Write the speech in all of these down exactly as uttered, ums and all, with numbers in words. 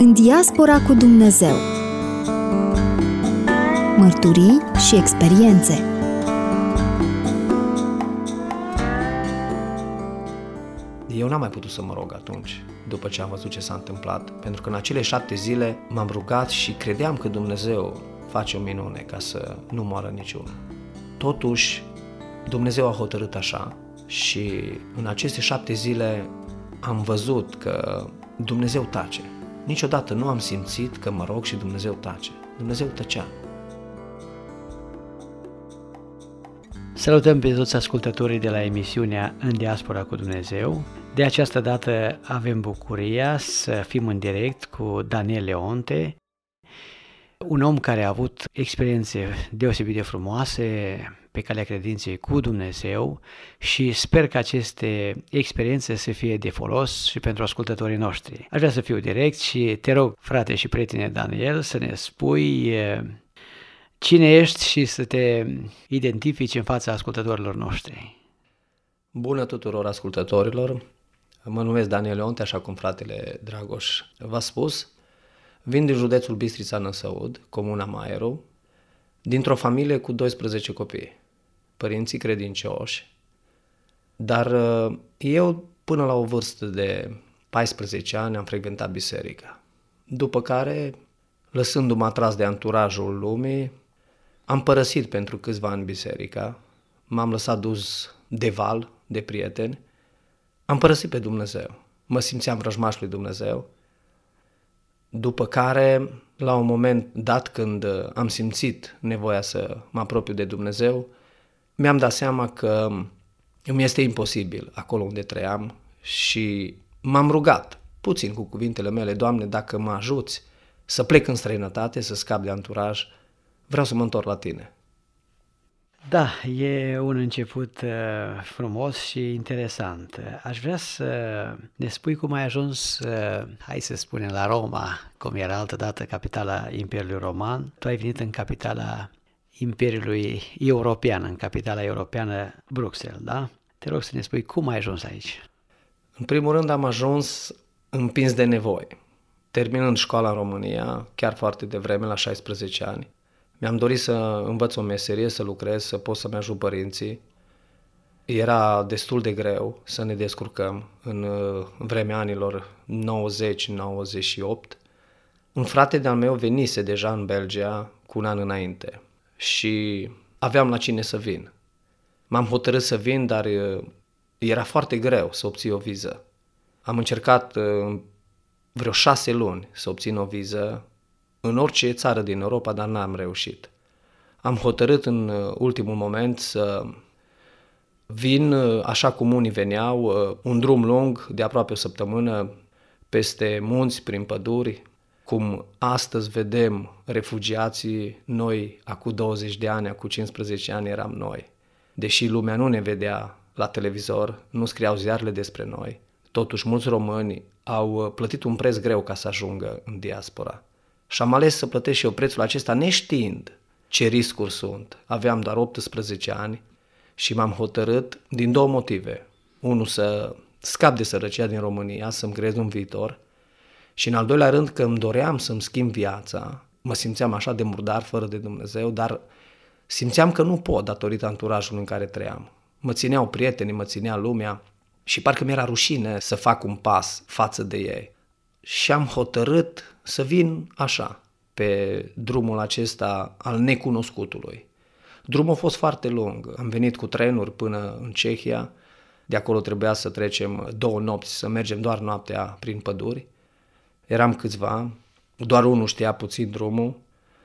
În diaspora cu Dumnezeu. Mărturii și experiențe. Eu n-am mai putut să mă rog atunci, după ce am văzut ce s-a întâmplat, pentru că în acele șapte zile m-am rugat și credeam că Dumnezeu face o minune ca să nu moară niciunul. Totuși, Dumnezeu a hotărât așa și în aceste șapte zile am văzut că Dumnezeu tace. Niciodată nu am simțit că mă rog și Dumnezeu tace. Dumnezeu tăcea. Salutăm pe toți ascultătorii de la emisiunea În diaspora cu Dumnezeu. De această dată avem bucuria să fim în direct cu Daniel Leonte, un om care a avut experiențe deosebit de frumoase pe calea credinței cu Dumnezeu și sper că aceste experiențe să fie de folos și pentru ascultătorii noștri. Aș vrea să fiu direct și te rog, frate și prietene Daniel, să ne spui cine ești și să te identifici în fața ascultătorilor noștri. Bună tuturor ascultătorilor! Mă numesc Daniel Leonte, așa cum fratele Dragoș v-a spus. Vin din județul Bistrița Năsăud, comuna Maieru, dintr-o familie cu doisprezece copii, părinții credincioși, dar eu până la o vârstă de paisprezece ani am frecventat biserica. După care, lăsându-mă atras de anturajul lumii, am părăsit pentru câțiva ani biserica, m-am lăsat dus de val, de prieteni, am părăsit pe Dumnezeu, mă simțeam vrăjmaș lui Dumnezeu, după care, la un moment dat când am simțit nevoia să mă apropiu de Dumnezeu, mi-am dat seama că îmi este imposibil acolo unde trăiam și m-am rugat, puțin cu cuvintele mele, Doamne, dacă mă ajuți să plec în străinătate, să scap de anturaj, vreau să mă întorc la Tine. Da, e un început uh, frumos și interesant. Aș vrea să ne spui cum ai ajuns, uh, hai să spunem, la Roma, cum era altădată capitala Imperiului Roman. Tu ai venit în capitala Imperiului European, în capitala europeană Bruxelles, da? Te rog să ne spui cum ai ajuns aici. În primul rând am ajuns împins de nevoi. Terminând școala în România, chiar foarte devreme, la șaisprezece ani, mi-am dorit să învăț o meserie, să lucrez, să pot să-mi ajut părinții. Era destul de greu să ne descurcăm în vremea anilor nouăzeci nouăzeci și opt. Un frate de-al meu venise deja în Belgia cu un an înainte și aveam la cine să vin. M-am hotărât să vin, dar era foarte greu să obții o viză. Am încercat vreo șase luni să obțin o viză în orice țară din Europa, dar n-am reușit. Am hotărât în ultimul moment să vin, așa cum unii veneau, un drum lung de aproape o săptămână, peste munți, prin păduri, cum astăzi vedem refugiații, noi, acum douăzeci de ani, acum cincisprezece ani eram noi. Deși lumea nu ne vedea la televizor, nu scriau ziarele despre noi, totuși mulți români au plătit un preț greu ca să ajungă în diaspora. Și am ales să plătesc și eu prețul acesta neștiind ce riscuri sunt. Aveam doar optsprezece ani și m-am hotărât din două motive. Unul, să scap de sărăcia din România, să-mi creez un viitor și în al doilea rând că îmi doream să-mi schimb viața. Mă simțeam așa de murdar, fără de Dumnezeu, dar simțeam că nu pot datorită anturajului în care trăiam. Mă țineau prietenii, mă ținea lumea și parcă mi-era rușine să fac un pas față de ei. Și am hotărât să vin așa, pe drumul acesta al necunoscutului. Drumul a fost foarte lung. Am venit cu trenuri până în Cehia, de acolo trebuia să trecem două nopți, să mergem doar noaptea prin păduri. Eram câțiva, doar unul știa puțin drumul.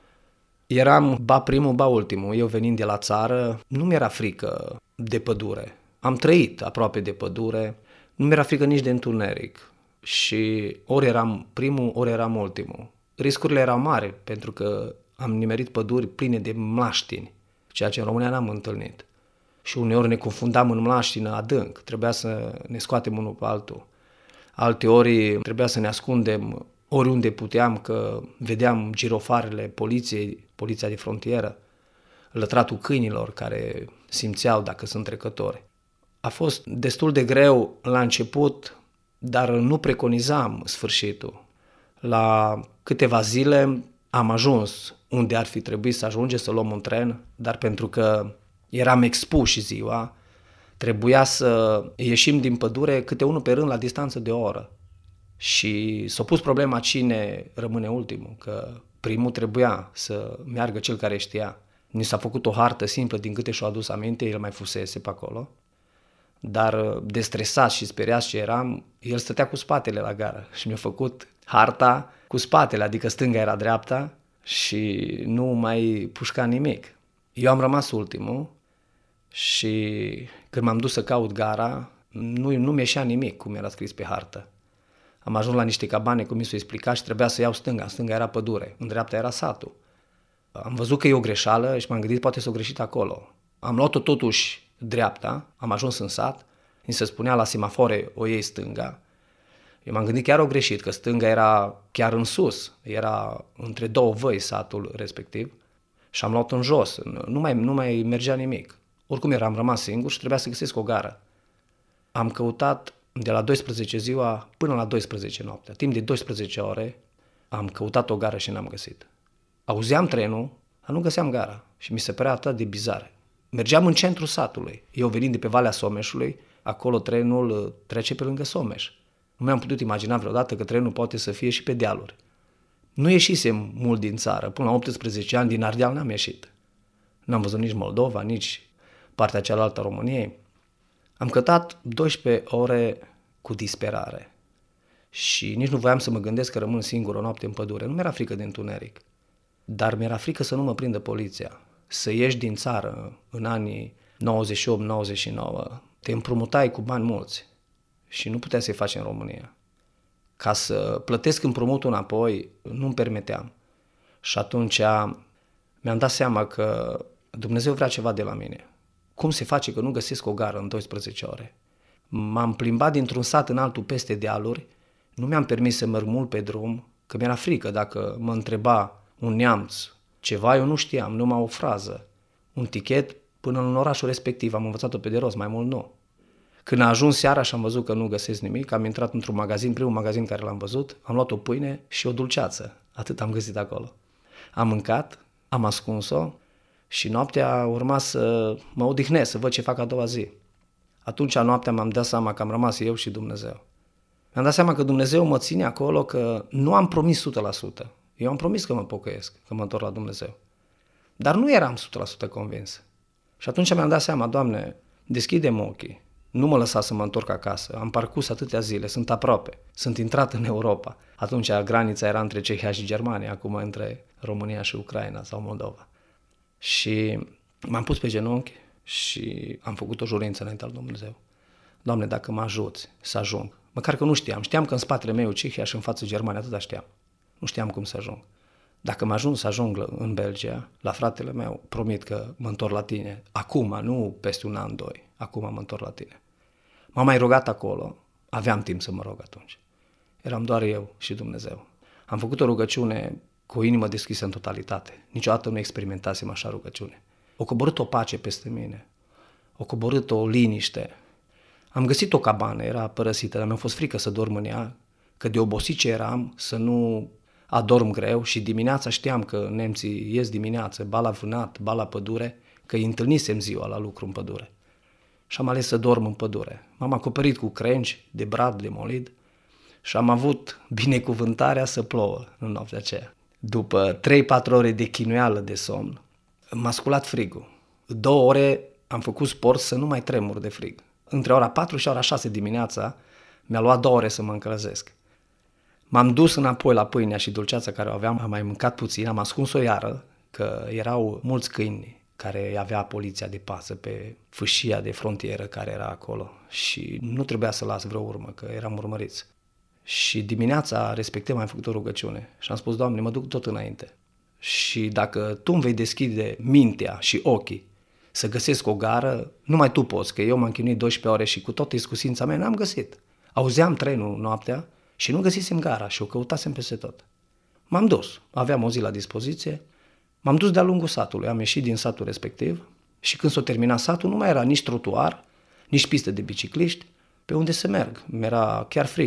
Eram ba primul, ba ultimul. Eu venind de la țară, nu mi-era frică de pădure. Am trăit aproape de pădure, nu mi-era frică nici de întuneric. Și ori eram primul, ori eram ultimul. Riscurile erau mari, pentru că am nimerit păduri pline de mlaștini, ceea ce în România n-am întâlnit. Și uneori ne confundam în mlaștină adânc, trebuia să ne scoatem unul pe altul. Alteori trebuia să ne ascundem oriunde puteam, că vedeam girofarele poliției, poliția de frontieră, lătratul câinilor care simțeau dacă sunt trecători. A fost destul de greu la început, dar nu preconizam sfârșitul. La câteva zile am ajuns unde ar fi trebuit să ajunge, să luăm un tren, dar pentru că eram expuși ziua, trebuia să ieșim din pădure câte unul pe rând la distanță de o oră. Și s-a pus problema cine rămâne ultimul, că primul trebuia să meargă cel care știa. Ni s-a făcut o hartă simplă din câte și-o adus aminte, el mai fusese pe acolo, dar de stresat și speriat ce eram, el stătea cu spatele la gară și mi-a făcut harta cu spatele, adică stânga era dreapta și nu mai pușca nimic. Eu am rămas ultimul și când m-am dus să caut gara, nu, nu mi ieșea nimic cum era scris pe hartă. Am ajuns la niște cabane, cum mi s-o explica, și trebuia să iau stânga. Stânga era pădure, în dreapta era satul. Am văzut că e o greșeală și m-am gândit poate s-o greșit acolo. Am luat-o totuși dreapta, am ajuns în sat, mi se spunea la semafore o iei stânga. Eu m-am gândit chiar o greșit, că stânga era chiar în sus, era între două văi satul respectiv și am luat în jos, nu mai, nu mai mergea nimic. Oricum eram rămas singur și trebuia să găsesc o gară. Am căutat de la douăsprezece ziua până la douăsprezece noaptea. Timp de douăsprezece ore am căutat o gară și n-am găsit. Auzeam trenul, dar nu găseam gara și mi se părea atât de bizar. Mergeam în centrul satului. Eu venind de pe Valea Someșului, acolo trenul trece pe lângă Someș. Nu mi-am putut imagina vreodată că trenul poate să fie și pe dealuri. Nu ieșisem mult din țară. Până la optsprezece ani din Ardeal n-am ieșit. N-am văzut nici Moldova, nici partea cealaltă a României. Am căutat douăsprezece ore cu disperare și nici nu voiam să mă gândesc că rămân singur o noapte în pădure. Nu mi-era frică de întuneric, dar mi-era frică să nu mă prindă poliția. Să ieși din țară în anii nouăzeci și opt nouăzeci și nouă, te împrumutai cu bani mulți și nu puteai să-i faci în România. Ca să plătesc împrumutul înapoi, nu-mi permiteam. Și atunci mi-am dat seama că Dumnezeu vrea ceva de la mine. Cum se face că nu găsesc o gară în douăsprezece ore? M-am plimbat dintr-un sat în altul peste dealuri, nu mi-am permis să merg mult pe drum, că mi-era frică dacă mă întreba un neamț ceva, eu nu știam, numai o frază, un tichet până în orașul respectiv, am învățat-o pe de rost, mai mult nu. Când a ajuns seara și am văzut că nu găsesc nimic, am intrat într-un magazin, primul magazin care l-am văzut, am luat o pâine și o dulceață, atât am găsit acolo. Am mâncat, am ascuns-o și noaptea urma să mă odihnesc, să văd ce fac a doua zi. Atunci noaptea m-am dat seama că am rămas eu și Dumnezeu. Mi-am dat seama că Dumnezeu mă ține acolo, că nu am promis o sută la sută. Eu am promis că mă pocăiesc, că mă întorc la Dumnezeu. Dar nu eram o sută la sută convins. Și atunci mi-am dat seama, Doamne, deschide-mi ochii, nu mă lăsa să mă întorc acasă. Am parcurs atâtea zile, sunt aproape, sunt intrat în Europa. Atunci granița era între Cehia și Germania, acum între România și Ucraina sau Moldova. Și m-am pus pe genunchi și am făcut o jurință înainte al Dumnezeu. Doamne, dacă mă ajuți să ajung, măcar că nu știam, știam că în spatele meu Cehia și în față Germania, atâta știam. Nu știam cum să ajung. Dacă mă ajung să ajung în Belgia, la fratele meu, promit că mă întorc la tine. Acum, nu peste un an, doi. Acum mă întorc la tine. M-am mai rugat acolo. Aveam timp să mă rog atunci. Eram doar eu și Dumnezeu. Am făcut o rugăciune cu o inimă deschisă în totalitate. Niciodată nu experimentasem așa rugăciune. O coborât o pace peste mine. O coborât o liniște. Am găsit o cabană, era părăsită, dar mi-a fost frică să dorm în ea, că de obosit ce eram, să nu adorm greu și dimineața știam că nemții ies dimineață, ba la vânat, ba la pădure, că îi întâlnisem ziua la lucru în pădure. Și am ales să dorm în pădure. M-am acoperit cu crengi de brad, de molid și am avut binecuvântarea să plouă în noaptea aceea. După trei patru ore de chinuială de somn, m-a sculat frigul. Două ore am făcut sport să nu mai tremur de frig. Între ora patru și ora șase dimineața mi-a luat două ore să mă încălzesc. M-am dus înapoi la pâinea și dulceața care o aveam, am mai mâncat puțin, am ascuns-o iară, că erau mulți câini care avea poliția de pază pe fâșia de frontieră care era acolo și nu trebuia să las vreo urmă, că eram urmăriți. Și dimineața respectiv am făcut o rugăciune și am spus, Doamne, mă duc tot înainte. Și dacă Tu îmi vei deschide mintea și ochii să găsesc o gară, numai Tu poți, că eu m-am chinuit douăsprezece ore și cu toată iscusința mea n-am găsit. Auzeam trenul noaptea și nu găsisem gara și o căutasem peste tot. M-am dus, aveam o zi la dispoziție, m-am dus de-a lungul satului, am ieșit din satul respectiv și când s-o terminat satul nu mai era nici trotuar, nici pistă de bicicliști, pe unde să merg. Mi-era chiar frică,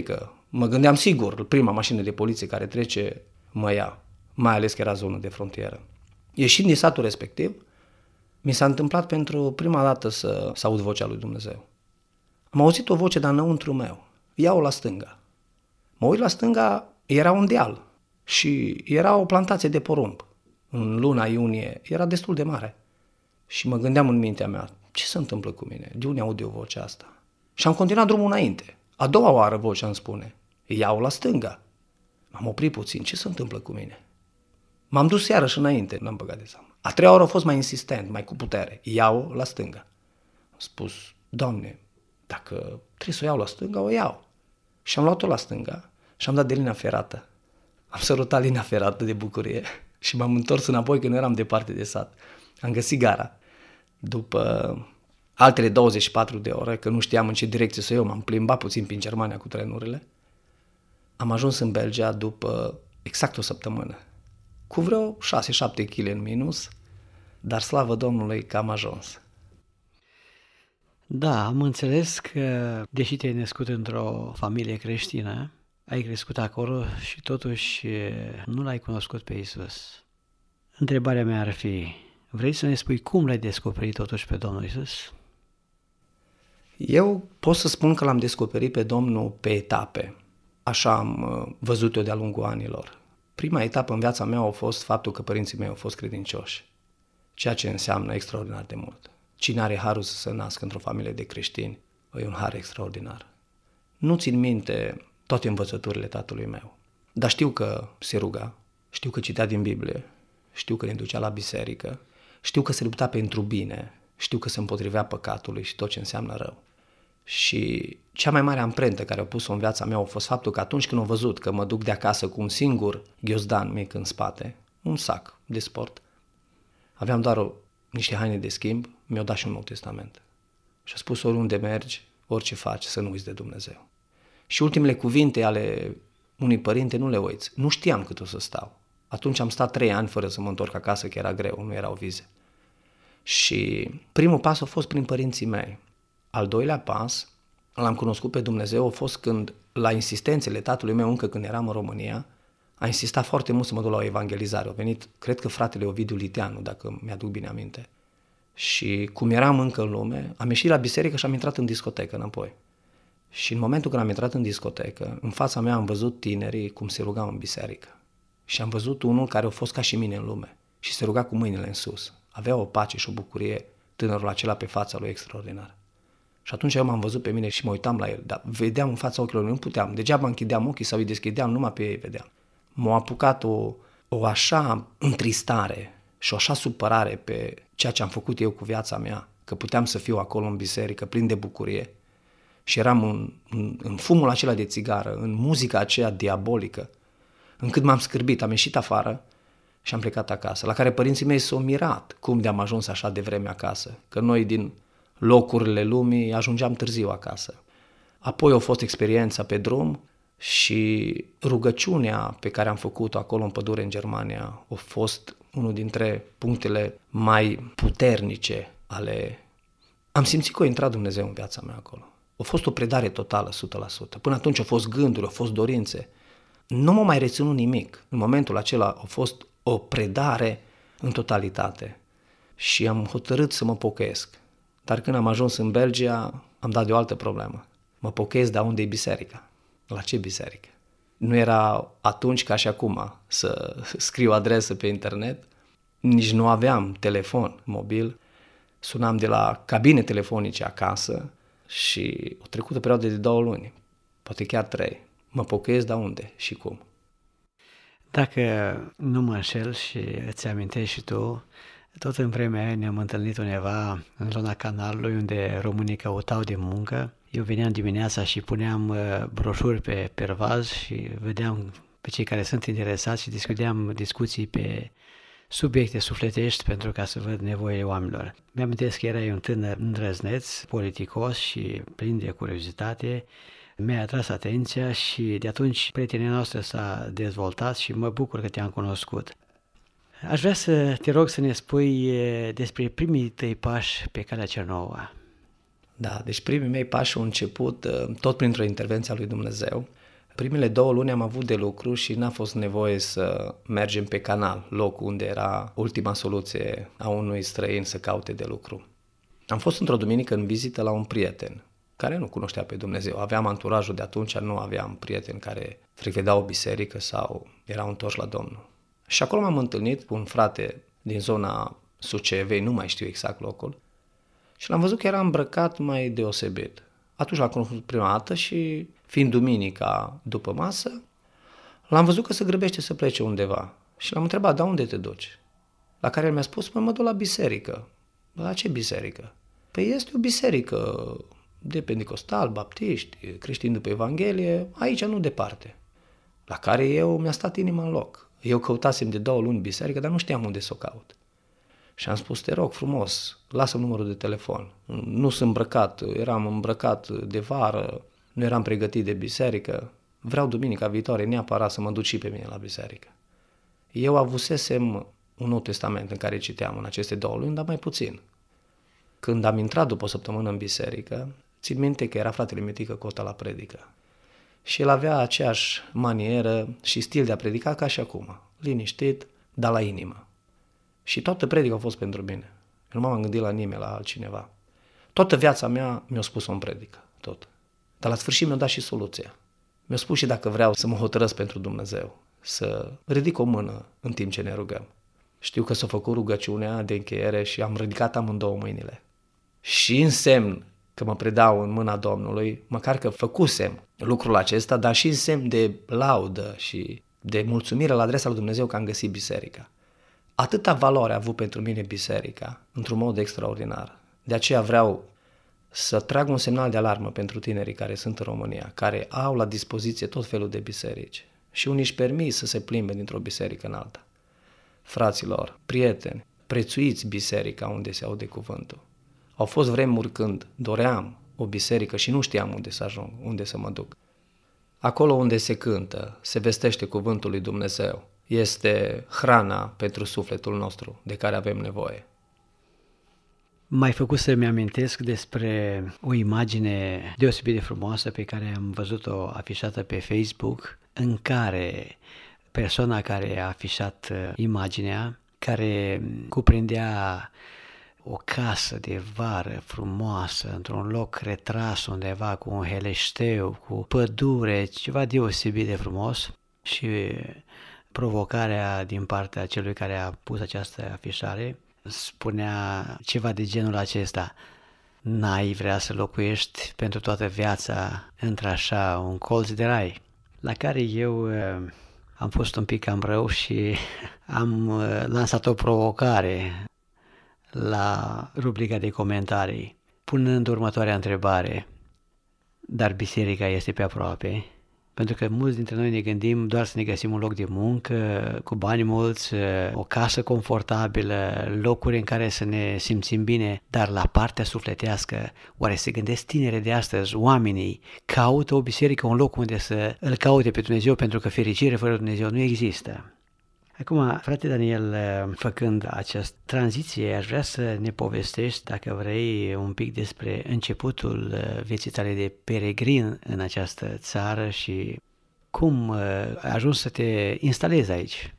Mă gândeam sigur, prima mașină de poliție care trece mă ia, mai ales că era zonă de frontieră. Ieșind din satul respectiv, mi s-a întâmplat pentru prima dată să, să aud vocea lui Dumnezeu. Am auzit o voce, dar înăuntru meu. Ia-o la stânga. Mă uit la stânga, era un deal și era o plantație de porumb. În luna iunie era destul de mare. Și mă gândeam în mintea mea, ce se întâmplă cu mine? De unde aud eu vocea asta? Și am continuat drumul înainte. A doua oară vocea îmi spune, ia-o la stânga. M-am oprit puțin, ce se întâmplă cu mine? M-am dus iarăși înainte, n-am băgat de seamă. A treia oră a fost mai insistent, mai cu putere. Iau la stânga. Am spus, Doamne, dacă trebuie să o iau la stânga, o iau. Și am luat-o la stânga și am dat de linia ferată. Am sărutat linia ferată de bucurie și m-am întors înapoi că nu eram departe de sat. Am găsit gara. După altele douăzeci și patru de ore, că nu știam în ce direcție să iau, m-am plimbat puțin prin Germania cu trenurile. Am ajuns în Belgia după exact o săptămână. Cu vreo șase șapte kilograme în minus, dar slavă Domnului că am ajuns. Da, am înțeles că, deși te-ai născut într-o familie creștină, ai crescut acolo și totuși nu l-ai cunoscut pe Iisus. Întrebarea mea ar fi, vrei să ne spui cum l-ai descoperit totuși pe Domnul Iisus? Eu pot să spun că l-am descoperit pe Domnul pe etape. Așa am văzut eu de-a lungul anilor. Prima etapă în viața mea a fost faptul că părinții mei au fost credincioși, ceea ce înseamnă extraordinar de mult. Cine are harul să se nască într-o familie de creștini, e un har extraordinar. Nu țin minte toate învățăturile tatălui meu, dar știu că se ruga, știu că citea din Biblie, știu că ne ducea la biserică, știu că se lupta pentru bine, știu că se împotrivea păcatului și tot ce înseamnă rău. Și cea mai mare amprentă care a pus-o în viața mea a fost faptul că atunci când am văzut că mă duc de acasă cu un singur ghiozdan mic în spate, un sac de sport, aveam doar o, niște haine de schimb, mi-au dat și un Nou Testament. Și a spus, oriunde mergi, orice faci, să nu uiți de Dumnezeu. Și ultimele cuvinte ale unui părinte nu le uiți. Nu știam cât o să stau. Atunci am stat trei ani fără să mă întorc acasă, că era greu, nu erau vize. Și primul pas a fost prin părinții mei. Al doilea pas, l-am cunoscut pe Dumnezeu, a fost când, la insistențele tatălui meu, încă când eram în România, a insistat foarte mult să mă duc la o evangelizare. A venit, cred că fratele Ovidiu Liteanu, dacă mi-aduc bine aminte. Și cum eram încă în lume, am ieșit la biserică și am intrat în discotecă înapoi. Și în momentul când am intrat în discotecă, în fața mea am văzut tinerii cum se rugau în biserică. Și am văzut unul care a fost ca și mine în lume și se ruga cu mâinile în sus. Avea o pace și o bucurie tânărul acela pe fața lui extraordinar. Și atunci eu m-am văzut pe mine și mă uitam la el, dar vedeam în fața ochilor, nu puteam, degeaba închideam ochii sau îi deschideam, numai pe ei vedeam. M-a apucat o, o așa întristare și o așa supărare pe ceea ce am făcut eu cu viața mea, că puteam să fiu acolo în biserică, plin de bucurie. Și eram în, în, în fumul acela de țigară, în muzica aceea diabolică, încât m-am scârbit, am ieșit afară și am plecat acasă, la care părinții mei s-au mirat cum de-am ajuns așa de vreme acasă, că noi din locurile lumii ajungeam târziu acasă. Apoi a fost experiența pe drum și rugăciunea pe care am făcut-o acolo în pădure în Germania a fost unul dintre punctele mai puternice ale... Am simțit că a intrat Dumnezeu în viața mea acolo. A fost o predare totală, o sută la sută. Până atunci au fost gânduri, au fost dorințe. Nu m-a mai reținut nimic. În momentul acela a fost o predare în totalitate. Și am hotărât să mă pocăiesc. Dar când am ajuns în Belgia, am dat de o altă problemă. Mă pocăiesc, dar unde e biserica? La ce biserică? Nu era atunci ca și acum să scriu adresă pe internet, nici nu aveam telefon mobil, sunam de la cabine telefonice acasă și o trecut o perioadă de două luni, poate chiar trei. Mă pocăiesc, dar unde și cum? Dacă nu mă înșel și îți amintești și tu, tot în vremea aia ne-am întâlnit undeva în zona canalului unde românii căutau de muncă. Eu veneam dimineața și puneam broșuri pe pervaz și vedeam pe cei care sunt interesați și discuteam discuții pe subiecte sufletești pentru ca să văd nevoile oamenilor. Mi-am amintesc că erai un tânăr îndrăzneț, politicos și plin de curiozitate. Mi-a atras atenția și de atunci prietenia noastră s-a dezvoltat și mă bucur că te-am cunoscut. Aș vrea să te rog să ne spui despre primii tăi pași pe calea cea nouă. Da, deci primii mei pași au început tot printr-o intervenție a lui Dumnezeu. Primele două luni am avut de lucru și n-a fost nevoie să mergem pe canal, locul unde era ultima soluție a unui străin să caute de lucru. Am fost într-o duminică în vizită la un prieten care nu cunoștea pe Dumnezeu. Aveam anturajul de atunci, nu aveam prieteni care frecventau o biserică sau erau întorși la Domnul. Și acolo m-am întâlnit cu un frate din zona Sucevei, nu mai știu exact locul, și l-am văzut că era îmbrăcat mai deosebit. Atunci l-am cunoscut prima dată și, fiind duminica după masă, l-am văzut că se grăbește să plece undeva. Și l-am întrebat, da, unde te duci? La care el mi-a spus, mă, mă duc la biserică. La ce biserică? Păi este o biserică de pentecostal, baptiști, creștini după Evanghelie, aici nu departe. La care eu mi-a stat inima în loc. Eu căutasem de două luni biserică, dar nu știam unde să o caut. Și am spus, te rog frumos, lasă-mi numărul de telefon. Nu sunt îmbrăcat, eram îmbrăcat de vară, nu eram pregătit de biserică. Vreau duminica viitoare neapărat să mă duc și pe mine la biserică. Eu avusesem un Nou Testament în care citeam în aceste două luni, dar mai puțin. Când am intrat după o săptămână în biserică, țin minte că era fratele Mitică Cota la predică. Și el avea aceeași manieră și stil de a predica ca și acum, liniștit, dar la inimă. Și toată predica a fost pentru mine. Eu nu m-am gândit la nimeni, la altcineva. Toată viața mea mi-a spus-o în predică, tot. Dar la sfârșit mi-a dat și soluția. Mi-a spus și dacă vreau să mă hotărăsc pentru Dumnezeu, să ridic o mână în timp ce ne rugăm. Știu că s-a făcut rugăciunea de încheiere și am ridicat amândouă mâinile. Și în semn că mă predau în mâna Domnului, măcar că făcusem lucrul acesta, dar și în semn de laudă și de mulțumire la adresa lui Dumnezeu că am găsit biserica. Atâta valoare a avut pentru mine biserica, într-un mod extraordinar. De aceea vreau să trag un semnal de alarmă pentru tinerii care sunt în România, care au la dispoziție tot felul de biserici și unii își permit să se plimbe dintr-o biserică în alta. Fraților, prieteni, prețuiți biserica unde se aude cuvântul. Au fost vremuri când doream o biserică și nu știam unde să ajung, unde să mă duc. Acolo unde se cântă, se vestește cuvântul lui Dumnezeu, este hrana pentru sufletul nostru de care avem nevoie. M-ai făcut să-mi amintesc despre o imagine deosebit de frumoasă pe care am văzut-o afișată pe Facebook, în care persoana care a afișat imaginea, care cuprindea o casă de vară frumoasă, într-un loc retras undeva cu un heleșteu, cu pădure, ceva deosebit de frumos, și provocarea din partea celui care a pus această afișare spunea ceva de genul acesta: n-ai vrea să locuiești pentru toată viața într-așa un colț de rai? La care eu am fost un pic cam rău și am lansat o provocare la rubrica de comentarii, punând următoarea întrebare: dar biserica este pe aproape? Pentru că mulți dintre noi ne gândim doar să ne găsim un loc de muncă, cu bani mulți, o casă confortabilă, locuri în care să ne simțim bine, dar la partea sufletească, oare se gândesc tinere de astăzi, oamenii caută o biserică, un loc unde să îl caute pe Dumnezeu, pentru că fericire fără Dumnezeu nu există. Acum, frate Daniel, făcând această tranziție, aș vrea să ne povestești, dacă vrei, un pic despre începutul vieții tale de peregrin în această țară și cum ai ajuns să te instalezi aici.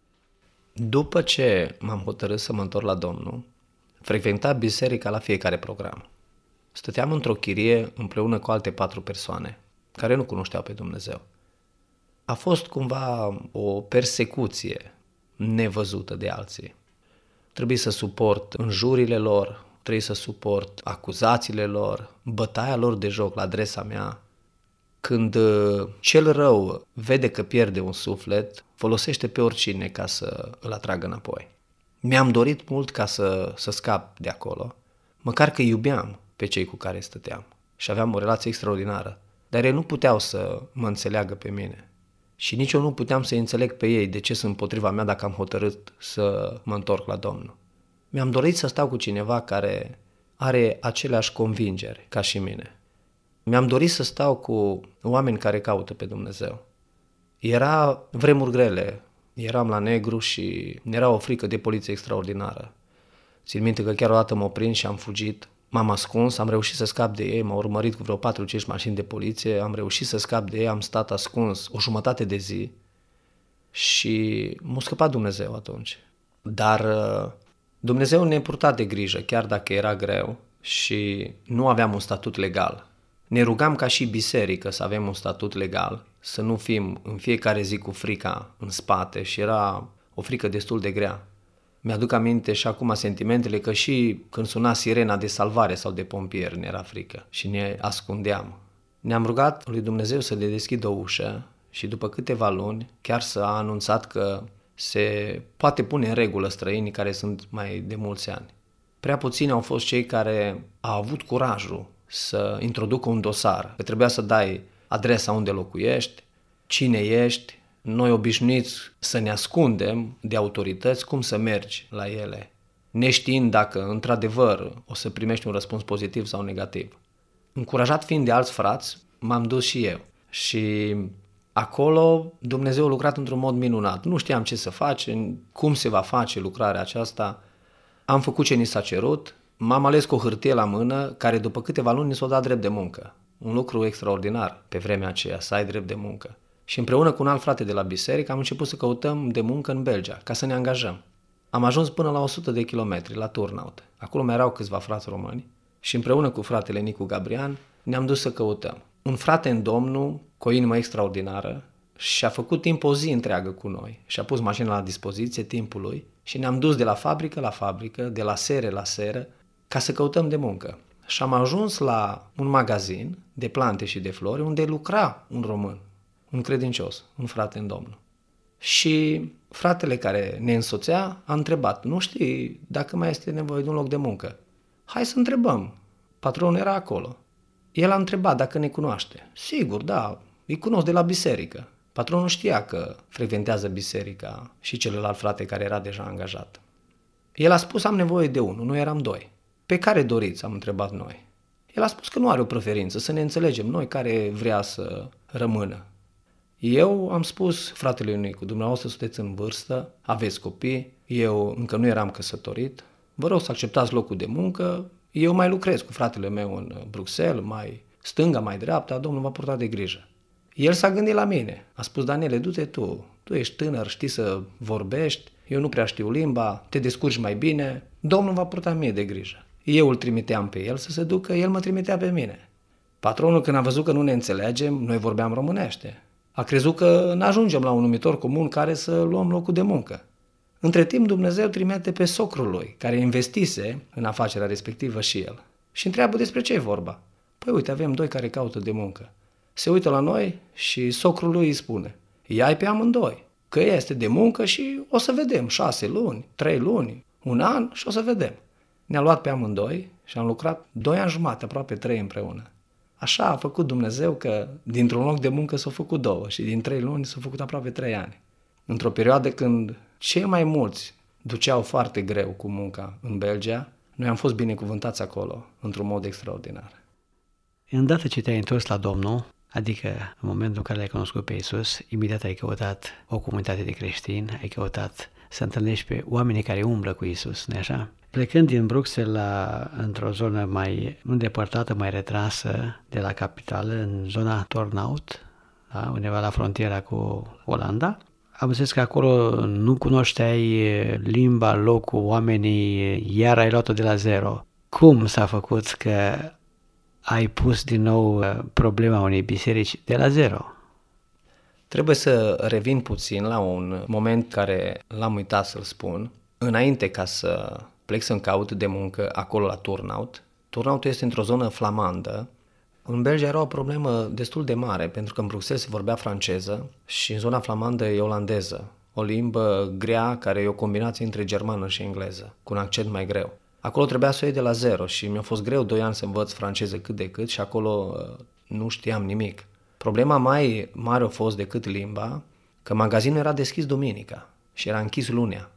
După ce m-am hotărât să mă întorc la Domnul, frecventa biserica la fiecare program. Stăteam într-o chirie împreună cu alte patru persoane care nu cunoșteau pe Dumnezeu. A fost cumva o persecuție nevăzută de alții. Trebuie să suport înjurile lor, trebuie să suport acuzațiile lor, bătaia lor de joc la adresa mea. Când cel rău vede că pierde un suflet, folosește pe oricine ca să îl atragă înapoi. Mi-am dorit mult ca să, să scap de acolo, măcar că iubeam pe cei cu care stăteam și aveam o relație extraordinară, dar ei nu puteau să mă înțeleagă pe mine. Și nici eu nu puteam să înțeleg pe ei de ce sunt împotriva mea dacă am hotărât să mă întorc la Domnul. Mi-am dorit să stau cu cineva care are aceleași convingeri ca și mine. Mi-am dorit să stau cu oameni care caută pe Dumnezeu. Era vremuri grele, eram la negru și era o frică de poliție extraordinară. Țin minte că chiar o dată m-au prins și am fugit m-am ascuns, am reușit să scap de ei, m-au urmărit cu vreo patru-cinci mașini de poliție, am reușit să scap de ei, am stat ascuns o jumătate de zi și m-a scăpat Dumnezeu atunci. Dar Dumnezeu ne-a purtat de grijă, chiar dacă era greu și nu aveam un statut legal. Ne rugam ca și biserică să avem un statut legal, să nu fim în fiecare zi cu frica în spate și era o frică destul de grea. Mi-aduc aminte și acum sentimentele că și când suna sirena de salvare sau de pompieri ne era frică și ne ascundeam. Ne-am rugat lui Dumnezeu să le deschidă o ușă și după câteva luni chiar s-a anunțat că se poate pune în regulă străinii care sunt mai de mulți ani. Prea puțini au fost cei care au avut curajul să introducă un dosar, că trebuia să dai adresa unde locuiești, cine ești. Noi obișnuiți să ne ascundem de autorități, cum să mergi la ele, neștiind dacă într-adevăr o să primești un răspuns pozitiv sau negativ. Încurajat fiind de alți frați, m-am dus și eu și acolo Dumnezeu a lucrat într-un mod minunat. Nu știam ce să facem, cum se va face lucrarea aceasta. Am făcut ce ni s-a cerut, m-am ales cu o hârtie la mână care după câteva luni ni s-a dat drept de muncă. Un lucru extraordinar pe vremea aceea, să ai drept de muncă. Și împreună cu un alt frate de la biserică am început să căutăm de muncă în Belgia, ca să ne angajăm. Am ajuns până la o sută de kilometri, la Turnhout. Acolo mai erau câțiva frați români și împreună cu fratele Nicu Gabrian ne-am dus să căutăm. Un frate în Domnul, cu o inimă extraordinară, și-a făcut timp o zi întreagă cu noi. Și-a pus mașina la dispoziție, timpul lui, și ne-am dus de la fabrică la fabrică, de la seră la seră, ca să căutăm de muncă. Și am ajuns la un magazin de plante și de flori unde lucra un român, un credincios, un frate în Domnul. Și fratele care ne însoțea a întrebat, nu știi dacă mai este nevoie de un loc de muncă? Hai să întrebăm. Patronul era acolo. El a întrebat dacă ne cunoaște. Sigur, da, îi cunosc de la biserică. Patronul știa că frecventează biserica și celălalt frate care era deja angajat. El a spus, am nevoie de unul, noi eram doi. Pe care doriți, am întrebat noi. El a spus că nu are o preferință, să ne înțelegem noi care vrea să rămână. Eu am spus fratelui Nicu, dumneavoastră sunteți în vârstă, aveți copii, eu încă nu eram căsătorit, vă rog să acceptați locul de muncă, eu mai lucrez cu fratele meu în Bruxelles, mai stânga, mai dreapta, Domnul va purta de grijă. El s-a gândit la mine, a spus, Daniele, du-te tu, tu ești tânăr, știi să vorbești, eu nu prea știu limba, te descurci mai bine, Domnul va purta mie de grijă. Eu îl trimiteam pe el să se ducă, el mă trimitea pe mine. Patronul, când a văzut că nu ne înțelegem, noi vorbeam românește. A crezut că ne ajungem la un numitor comun care să luăm locul de muncă. Între timp, Dumnezeu trimite pe socrul lui, care investise în afacerea respectivă și el. Și întreabă despre ce e vorba. Păi uite, avem doi care caută de muncă. Se uită la noi și socrul lui îi spune, ia-i pe amândoi, că este de muncă și o să vedem șase luni, trei luni, un an și o să vedem. Ne-a luat pe amândoi și am lucrat doi ani jumate, aproape trei împreună. Așa a făcut Dumnezeu că dintr-un loc de muncă s-au făcut două și din trei luni s-au făcut aproape trei ani. Într-o perioadă când cei mai mulți duceau foarte greu cu munca în Belgia, noi am fost binecuvântați acolo, într-un mod extraordinar. Îndată ce te-ai întors la Domnul, adică în momentul în care l-ai cunoscut pe Iisus, imediat ai căutat o comunitate de creștini, ai căutat să întâlnești pe oamenii care umblă cu Iisus, nu-i așa? Plecând din Bruxelles la, într-o zonă mai îndepărtată, mai retrasă de la capitală, în zona Turnhout, da, undeva la frontiera cu Olanda, am zis că acolo nu cunoșteai limba, locul, oamenii, iar ai luat-o de la zero. Cum s-a făcut că ai pus din nou problema unei biserici de la zero? Trebuie să revin puțin la un moment care l-am uitat să-l spun. Înainte ca să plec să-mi caut de muncă acolo la Turnhout, Turnhout este într-o zonă flamandă. În Belgia era o problemă destul de mare, pentru că în Bruxelles se vorbea franceză și în zona flamandă e olandeză, o limbă grea care e o combinație între germană și engleză, cu un accent mai greu. Acolo trebuia să o iei de la zero și mi-a fost greu doi ani să învăț franceză cât de cât și acolo nu știam nimic. Problema mai mare a fost decât limba, că magazinul era deschis duminica și era închis lunea.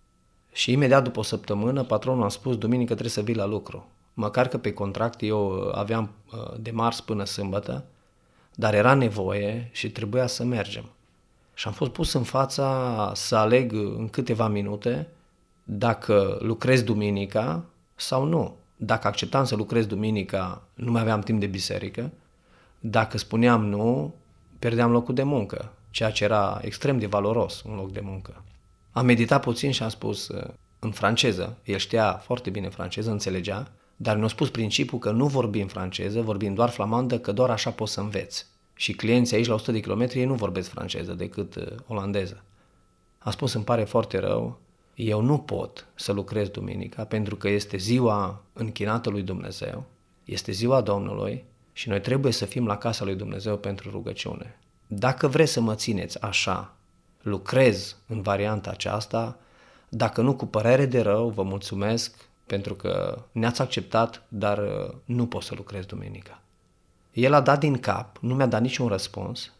Și imediat după o săptămână, patronul a spus, duminică trebuie să vii la lucru. Măcar că pe contract eu aveam de marți până sâmbătă, dar era nevoie și trebuia să mergem. Și am fost pus în fața să aleg în câteva minute dacă lucrez duminica sau nu. Dacă acceptam să lucrez duminica, nu mai aveam timp de biserică. Dacă spuneam nu, pierdeam locul de muncă, ceea ce era extrem de valoros, un loc de muncă. Am meditat puțin și am spus în franceză, el știa foarte bine franceză, înțelegea, dar mi-a spus principiul că nu vorbim franceză, vorbim doar flamandă, că doar așa poți să înveți. Și clienții aici la o sută de kilometri ei nu vorbesc franceză decât olandeză. Am spus, îmi pare foarte rău, eu nu pot să lucrez duminica pentru că este ziua închinată lui Dumnezeu, este ziua Domnului și noi trebuie să fim la casa lui Dumnezeu pentru rugăciune. Dacă vreți să mă țineți așa, lucrez în varianta aceasta, dacă nu cu părere de rău, vă mulțumesc pentru că ne-ați acceptat, dar nu pot să lucrez duminica. El a dat din cap, nu mi-a dat niciun răspuns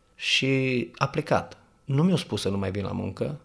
și a plecat. Nu mi-a spus să nu mai vin la muncă,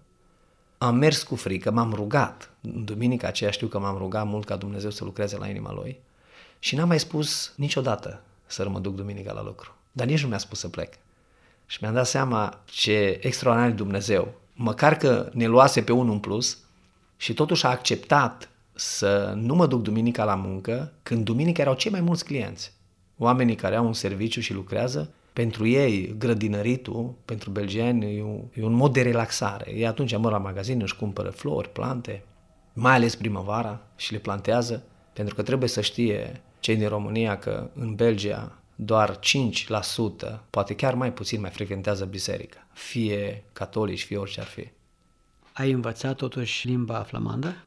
am mers cu frică, m-am rugat. În duminica aceea știu că m-am rugat mult ca Dumnezeu să lucreze la inima lui și n-am mai spus niciodată să mă duc duminica la lucru. Dar nici nu mi-a spus să plec. Și mi-am dat seama ce extraordinar Dumnezeu. Măcar că ne luase pe unul în plus și totuși a acceptat să nu mă duc duminica la muncă, când duminica erau cei mai mulți clienți. Oamenii care au un serviciu și lucrează, pentru ei grădinăritul, pentru belgieni, e un, e un mod de relaxare. Ei atunci mă la magazin, își cumpără flori, plante, mai ales primăvara și le plantează, pentru că trebuie să știe cei din România că în Belgia doar cinci la sută, poate chiar mai puțin, mai frecventează biserica, fie catolici, fie orice ar fi. Ai învățat totuși limba flamandă?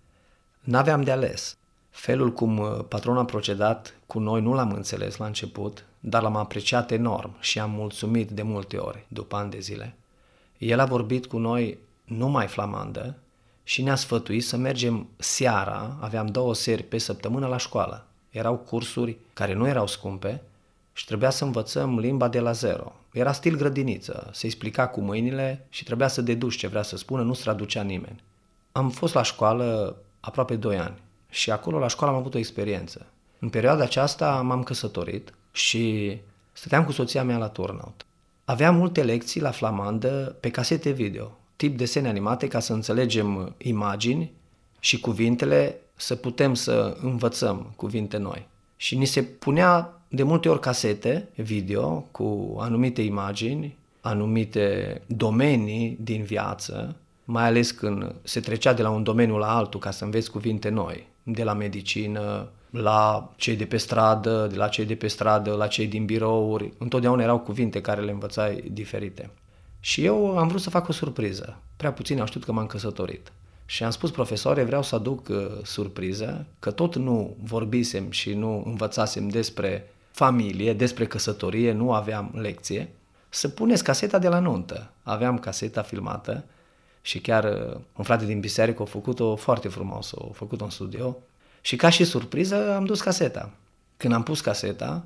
N-aveam de ales. Felul cum patronul a procedat cu noi nu l-am înțeles la început, dar l-am apreciat enorm și am mulțumit de multe ori, după ani de zile. El a vorbit cu noi numai flamandă și ne-a sfătuit să mergem seara, aveam două seri pe săptămână la școală. Erau cursuri care nu erau scumpe și trebuia să învățăm limba de la zero. Era stil grădiniță, se explica cu mâinile și trebuia să deduci ce vrea să spună, nu-ți traducea nimeni. Am fost la școală aproape doi ani și acolo la școală am avut o experiență. În perioada aceasta m-am căsătorit și stăteam cu soția mea la turnout. Aveam multe lecții la flamandă pe casete video, tip desene animate ca să înțelegem imagini și cuvintele, să putem să învățăm cuvinte noi. Și ni se punea de multe ori casete video cu anumite imagini, anumite domenii din viață, mai ales când se trecea de la un domeniu la altul ca să înveți cuvinte noi, de la medicină, la cei de pe stradă, de la cei de pe stradă, la cei din birouri, întotdeauna erau cuvinte care le învățai diferite. Și eu am vrut să fac o surpriză. Prea puțini au știut că m-am căsătorit. Și am spus, profesoare, vreau să aduc uh, surpriză, că tot nu vorbisem și nu învățasem despre familie, despre căsătorie, nu aveam lecție, să puneți caseta de la nuntă. Aveam caseta filmată și chiar uh, un frate din biserică a făcut-o foarte frumos, a făcut-o în studio și ca și surpriză am dus caseta. Când am pus caseta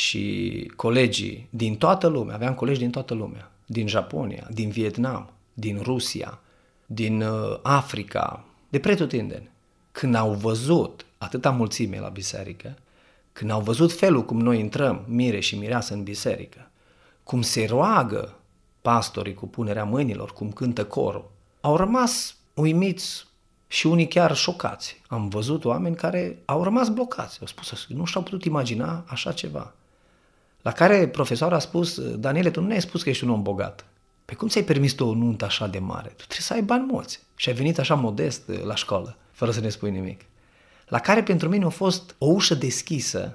și colegii din toată lumea, aveam colegi din toată lumea, din Japonia, din Vietnam, din Rusia, din Africa, de pretutindeni. Când au văzut atâta mulțime la biserică, când au văzut felul cum noi intrăm, mire și mireasă, în biserică, cum se roagă pastorii cu punerea mâinilor, cum cântă corul, au rămas uimiți și unii chiar șocați. Am văzut oameni care au rămas blocați, au spus, nu și-au putut imagina așa ceva. La care profesorul a spus, Daniele, tu nu ne-ai spus că ești un om bogat. Pe cum ți-ai permis tu o nuntă așa de mare? Tu trebuie să ai bani mulți. Și ai venit așa modest la școală, fără să ne spui nimic. La care pentru mine a fost o ușă deschisă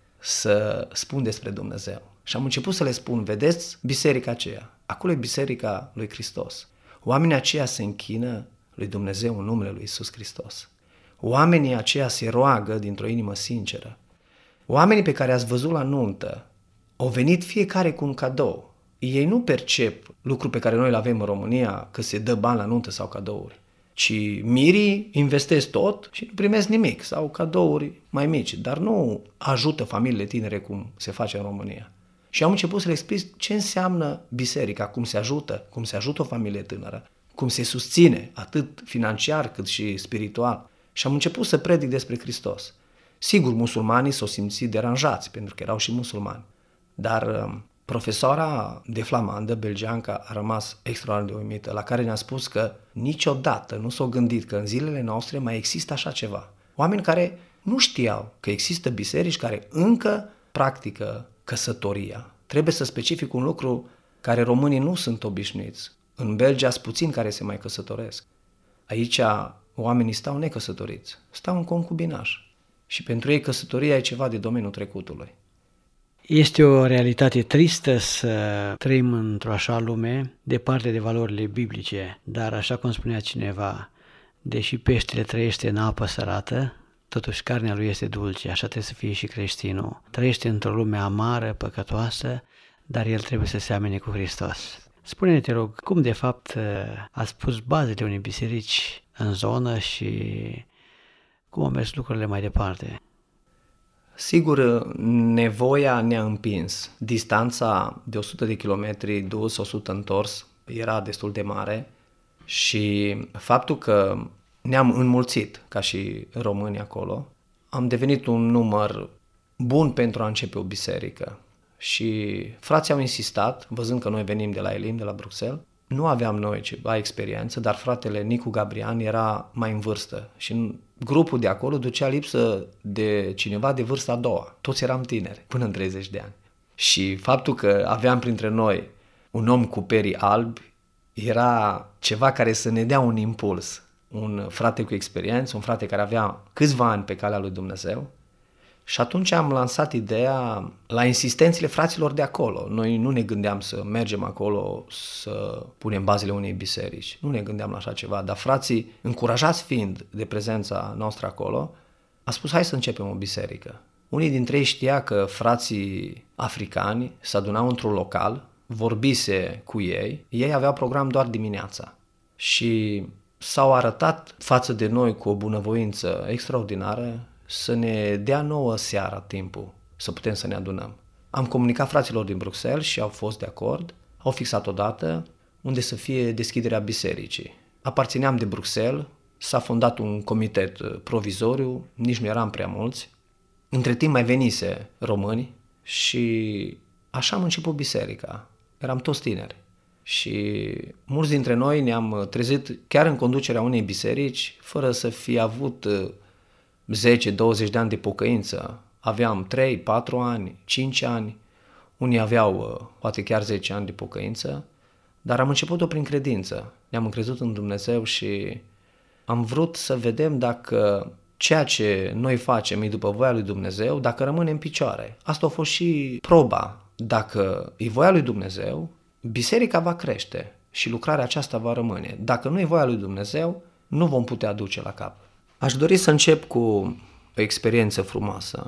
să spun despre Dumnezeu. Și am început să le spun, vedeți biserica aceea, acolo e biserica lui Hristos. Oamenii aceia se închină lui Dumnezeu în numele lui Iisus Hristos. Oamenii aceia se roagă dintr-o inimă sinceră. Oamenii pe care ați văzut la nuntă au venit fiecare cu un cadou. Ei nu percep lucrul pe care noi îl avem în România, că se dă bani la nuntă sau cadouri, ci mirii investesc tot și nu primesc nimic sau cadouri mai mici, dar nu ajută familiile tinere cum se face în România. Și am început să le explic ce înseamnă biserica, cum se ajută, cum se ajută o familie tânără, cum se susține atât financiar cât și spiritual. Și am început să predic despre Hristos. Sigur, musulmanii s-au simțit deranjați, pentru că erau și musulmani, dar profesoara de flamandă, belgeanca, a rămas extraordinar de uimită, la care ne-a spus că niciodată nu s-au gândit că în zilele noastre mai există așa ceva. Oameni care Nu știau că există biserici care încă practică căsătoria. Trebuie să specific un lucru care românii nu sunt obișnuiți. În Belgia sunt puțini care se mai căsătoresc. Aici oamenii stau necăsătoriți, stau în concubinaj. Și pentru ei căsătoria e ceva de domeniul trecutului. Este o realitate tristă să trăim într-o așa lume, departe de valorile biblice, dar așa cum spunea cineva, deși peștele trăiește în apă sărată, totuși carnea lui este dulce, așa trebuie să fie și creștinul. Trăiește într-o lume amară, păcătoasă, dar el trebuie să seamene cu Hristos. Spune-ne, te rog, cum de fapt ați pus bazele unei biserici în zonă și cum au mers lucrurile mai departe? Sigur, nevoia ne-a împins. Distanța de o sută de kilometri dus, o sută întors, era destul de mare și faptul că ne-am înmulțit ca și români acolo, am devenit un număr bun pentru a începe o biserică. Și frații au insistat, văzând că noi venim de la Elim, de la Bruxelles, nu aveam noi ceva experiență, dar fratele Nicu Gabrian era mai în vârstă și grupul de acolo ducea lipsă de cineva de vârsta a doua. Toți eram tineri, până în treizeci de ani. Și faptul că aveam printre noi un om cu perii albi era ceva care să ne dea un impuls. Un frate cu experiență, un frate care avea câțiva ani pe calea lui Dumnezeu. Și atunci am lansat ideea la insistențele fraților de acolo. Noi nu ne gândeam să mergem acolo să punem bazele unei biserici. Nu ne gândeam la așa ceva, dar frații, încurajați fiind de prezența noastră acolo, a spus hai să începem o biserică. Unii dintre ei știa că frații africani se adunau într-un local, vorbise cu ei, ei aveau program doar dimineața. Și s-au arătat față de noi cu o bunăvoință extraordinară să ne dea nouă seara timpul să putem să ne adunăm. Am comunicat fraților din Bruxelles și au fost de acord, au fixat o dată unde să fie deschiderea bisericii. Aparțineam de Bruxelles, s-a fondat un comitet provizoriu, nici nu eram prea mulți. Între timp mai venise români și așa am început biserica. Eram toți tineri. Și mulți dintre noi ne-am trezit chiar în conducerea unei biserici fără să fi avut zece douăzeci de ani de pocăință. Aveam trei patru ani, cinci ani, unii aveau poate chiar zece ani de pocăință, dar am început-o prin credință. Ne-am încrezut în Dumnezeu și am vrut să vedem dacă ceea ce noi facem e după voia lui Dumnezeu, dacă rămâne în picioare. Asta a fost și proba. Dacă e voia lui Dumnezeu, biserica va crește și lucrarea aceasta va rămâne. Dacă nu e voia lui Dumnezeu, nu vom putea duce la cap. Aș dori să încep cu o experiență frumoasă.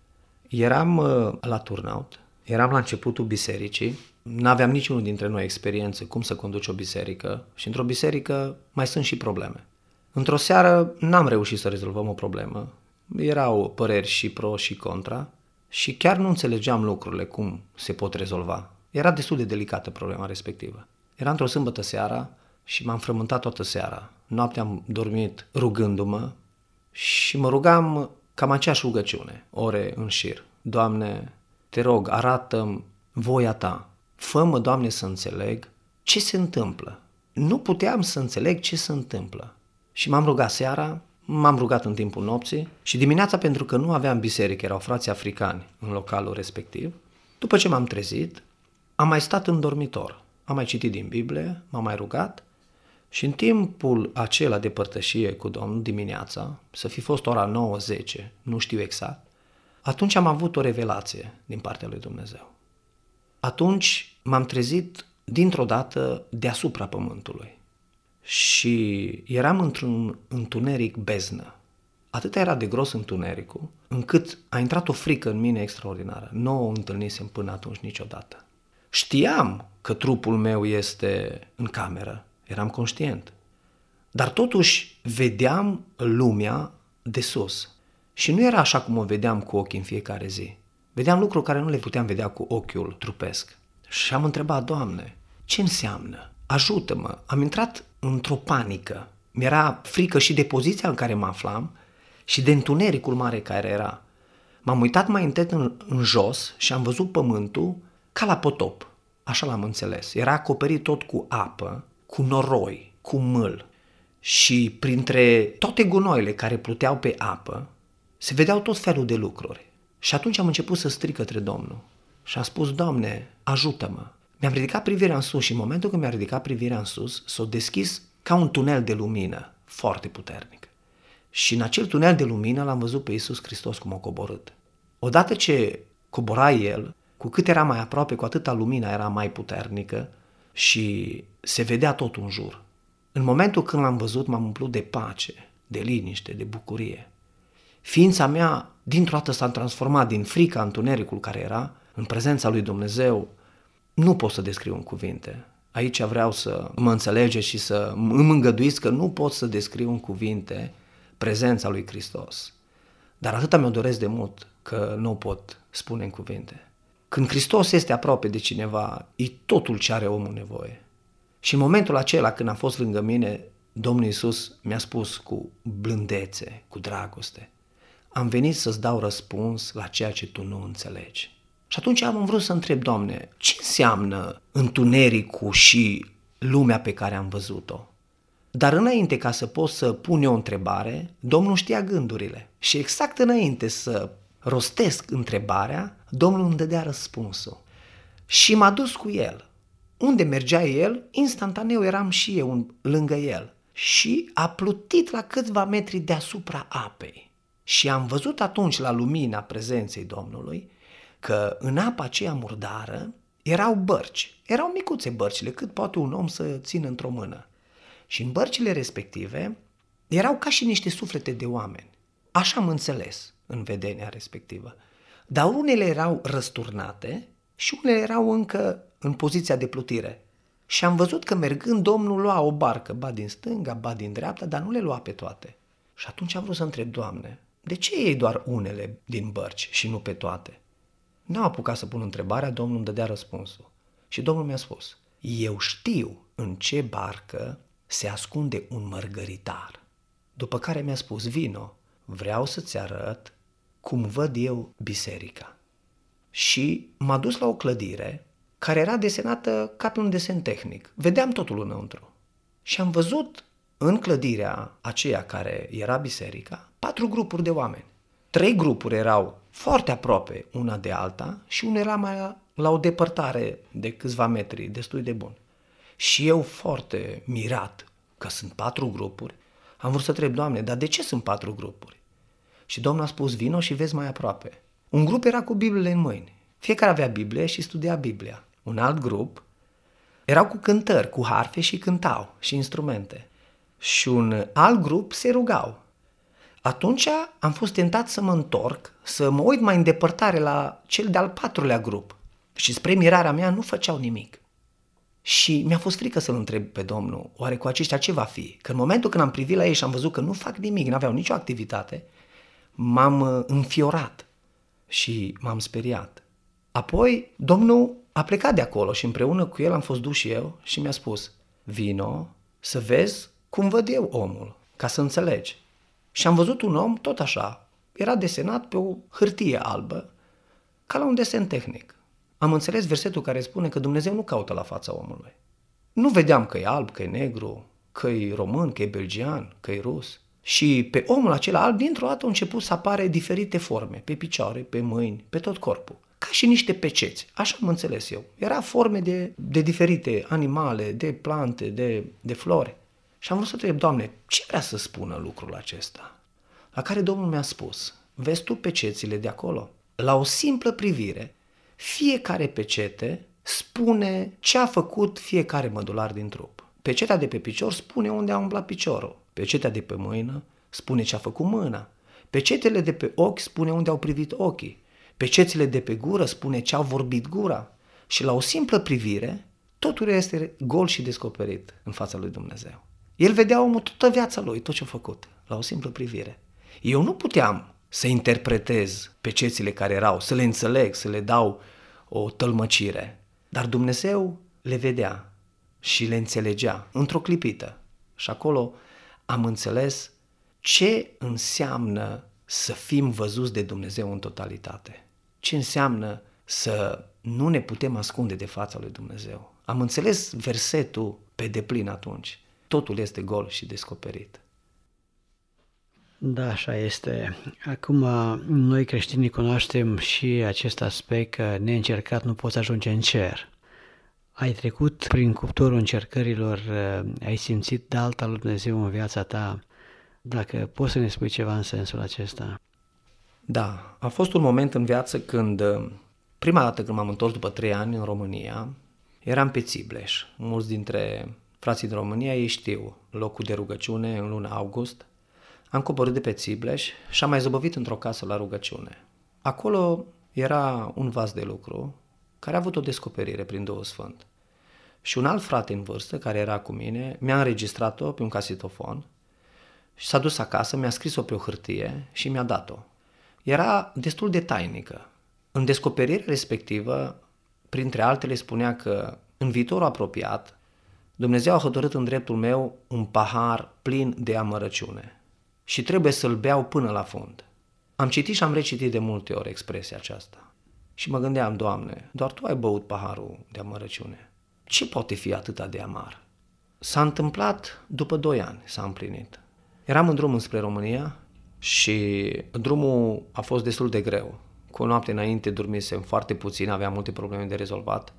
Eram la turnout, eram la începutul bisericii, n-aveam niciunul dintre noi experiență cum să conduci o biserică și într-o biserică mai sunt și probleme. Într-o seară n-am reușit să rezolvăm o problemă, erau păreri și pro și contra și chiar nu înțelegeam lucrurile cum se pot rezolva. Era destul de delicată problema respectivă. Era într-o sâmbătă seara și m-am frământat toată seara. Noaptea am dormit rugându-mă și mă rugam cam aceeași rugăciune, ore în șir. Doamne, te rog, arată-mi voia ta. Fă-mă, Doamne, să înțeleg ce se întâmplă. Nu puteam să înțeleg ce se întâmplă. Și m-am rugat seara, m-am rugat în timpul nopții și dimineața, pentru că nu aveam biserică, erau frații africani în localul respectiv, după ce m-am trezit, am mai stat în dormitor. Am mai citit din Biblie, m-am mai rugat și în timpul acela de părtășie cu Domnul dimineața, să fi fost ora nouă zece, nu știu exact, atunci am avut o revelație din partea lui Dumnezeu. Atunci m-am trezit dintr-o dată deasupra pământului și eram într-un întuneric beznă. Atât era de gros întunericul, încât a intrat o frică în mine extraordinară. Nu o întâlnisem până atunci niciodată. Știam că trupul meu este în cameră, eram conștient, dar totuși vedeam lumea de sus și nu era așa cum o vedeam cu ochii în fiecare zi. Vedeam lucruri care nu le puteam vedea cu ochiul trupesc. Și am întrebat, Doamne, ce înseamnă? Ajută-mă! Am intrat într-o panică. Mi-era frică și de poziția în care mă aflam și de întunericul mare care era. M-am uitat mai întet în, în jos și am văzut pământul ca la potop. Așa l-am înțeles. Era acoperit tot cu apă, cu noroi, cu mâl. Și printre toate gunoile care pluteau pe apă, se vedeau tot felul de lucruri. Și atunci am început să strig către Domnul și am spus, Doamne, ajută-mă. Mi-am ridicat privirea în sus și în momentul când mi-am ridicat privirea în sus, s-a deschis ca un tunel de lumină foarte puternic. Și în acel tunel de lumină l-am văzut pe Iisus Hristos cum a coborât. Odată ce cobora El, cu cât era mai aproape, cu atâta lumina era mai puternică și se vedea tot în jur. În momentul când l-am văzut, m-am umplut de pace, de liniște, de bucurie. Ființa mea, dintr-o dată, s-a transformat din frica, întunericul care era, în prezența lui Dumnezeu. Nu pot să descriu în cuvinte. Aici vreau să mă înțelegeți și să îmi îngăduiți că nu pot să descriu în cuvinte prezența lui Hristos. Dar atâta mi-o doresc de mult că nu o pot spune în cuvinte. Când Hristos este aproape de cineva, e totul ce are omul nevoie. Și în momentul acela când a fost lângă mine, Domnul Iisus mi-a spus cu blândețe, cu dragoste, am venit să-ți dau răspuns la ceea ce tu nu înțelegi. Și atunci am vrut să întreb, Doamne, ce înseamnă întunericul și lumea pe care am văzut-o? Dar înainte ca să pot să pun eu o întrebare, Domnul știa gândurile. Și exact înainte să rostesc întrebarea, Domnul îmi dădea răspunsul. Și m-a dus cu El. Unde mergea El, instantaneu eram și eu lângă El. Și a plutit la câțiva metri deasupra apei. Și am văzut atunci la lumina prezenței Domnului că în apa aceea murdară erau bărci. Erau micuțe bărcile, cât poate un om să țină într-o mână. Și în bărcile respective erau ca și niște suflete de oameni. Așa am înțeles în vedenia respectivă. Dar unele erau răsturnate și unele erau încă în poziția de plutire. Și am văzut că mergând Domnul lua o barcă, ba din stânga, ba din dreapta, dar nu le lua pe toate. Și atunci am vrut să întreb, Doamne, de ce iei doar unele din bărci și nu pe toate? N-am apucat să pun întrebarea, Domnul îmi dădea răspunsul. Și Domnul mi-a spus, eu știu în ce barcă se ascunde un mărgăritar. După care mi-a spus, vino, vreau să-ți arăt cum văd eu biserica. Și m-a dus la o clădire care era desenată ca pe un desen tehnic. Vedeam totul înăuntru. Și am văzut în clădirea aceea care era biserica patru grupuri de oameni. Trei grupuri erau foarte aproape una de alta și una era mai la o depărtare de câțiva metri, destul de bun. Și eu, foarte mirat că sunt patru grupuri, am vrut să întreb, Doamne, dar de ce sunt patru grupuri? Și Domnul a spus, vino și vezi mai aproape. Un grup era cu Bibliile în mâini. Fiecare avea Biblie și studia Biblia. Un alt grup erau cu cântări, cu harfe și cântau și instrumente. Și un alt grup se rugau. Atunci am fost tentat să mă întorc, să mă uit mai în depărtare la cel de-al patrulea grup. Și spre mirarea mea nu făceau nimic. Și mi-a fost frică să-L întreb pe Domnul, oare cu aceștia ce va fi? Că în momentul când am privit la ei și am văzut că nu fac nimic, n-aveau nicio activitate, m-am înfiorat și m-am speriat. Apoi Domnul a plecat de acolo și împreună cu El am fost dus și eu și mi-a spus, vino să vezi cum văd eu omul, ca să înțelegi. Și am văzut un om tot așa, era desenat pe o hârtie albă, ca la un desen tehnic. Am înțeles versetul care spune că Dumnezeu nu caută la fața omului. Nu vedeam că e alb, că e negru, că e român, că e belgian, că e rus. Și pe omul acela alb, dintr-o dată au început să apare diferite forme, pe picioare, pe mâini, pe tot corpul. Ca și niște peceți, așa am înțeles eu. Era forme de, de diferite animale, de plante, de, de flori. Și am vrut să întreb, Doamne, ce vrea să spună lucrul acesta? La care Domnul mi-a spus, vezi tu pecețile de acolo? La o simplă privire, fiecare pecete spune ce a făcut fiecare mădular din trup. Pecetea de pe picior spune unde a umblat piciorul. Pecetea de pe mână spune ce a făcut mâna. Pecetele de pe ochi spune unde au privit ochii. Pecețile de pe gură spune ce au vorbit gura. Și la o simplă privire, totul este gol și descoperit în fața lui Dumnezeu. El vedea omul toată viața lui, tot ce a făcut, la o simplă privire. Eu nu puteam să interpretez pecețile care erau, să le înțeleg, să le dau o tălmăcire. Dar Dumnezeu le vedea și le înțelegea într-o clipită. Și acolo am înțeles ce înseamnă să fim văzuți de Dumnezeu în totalitate. Ce înseamnă să nu ne putem ascunde de fața lui Dumnezeu. Am înțeles versetul pe deplin atunci. Totul este gol și descoperit. Da, așa este. Acum, noi creștinii cunoaștem și acest aspect că neîncercat nu poți ajunge în cer. Ai trecut prin cuptorul încercărilor, ai simțit de alta lui Dumnezeu în viața ta. Dacă poți să ne spui ceva în sensul acesta. Da, a fost un moment în viață când, prima dată când m-am întors după trei ani în România, eram pe Țibleș. Mulți dintre frații din România ei știu locul de rugăciune în luna august. Am coborât de pe Țibleș și am mai zăbovit într-o casă la rugăciune. Acolo era un vas de lucru care a avut o descoperire prin Duhul Sfânt. Și un alt frate în vârstă care era cu mine mi-a înregistrat-o pe un casetofon și s-a dus acasă, mi-a scris-o pe o hârtie și mi-a dat-o. Era destul de tainică. În descoperirea respectivă, printre altele, spunea că în viitorul apropiat Dumnezeu a hotărât în dreptul meu un pahar plin de amărăciune și trebuie să-l beau până la fund. Am citit și am recitit de multe ori expresia aceasta și mă gândeam, Doamne, doar Tu ai băut paharul de amărăciune. Ce poate fi atât de amar? S-a întâmplat după doi ani, s-a împlinit. Eram în drum înspre România și drumul a fost destul de greu. Cu o noapte înainte dormisem foarte puțin, aveam multe probleme de rezolvat.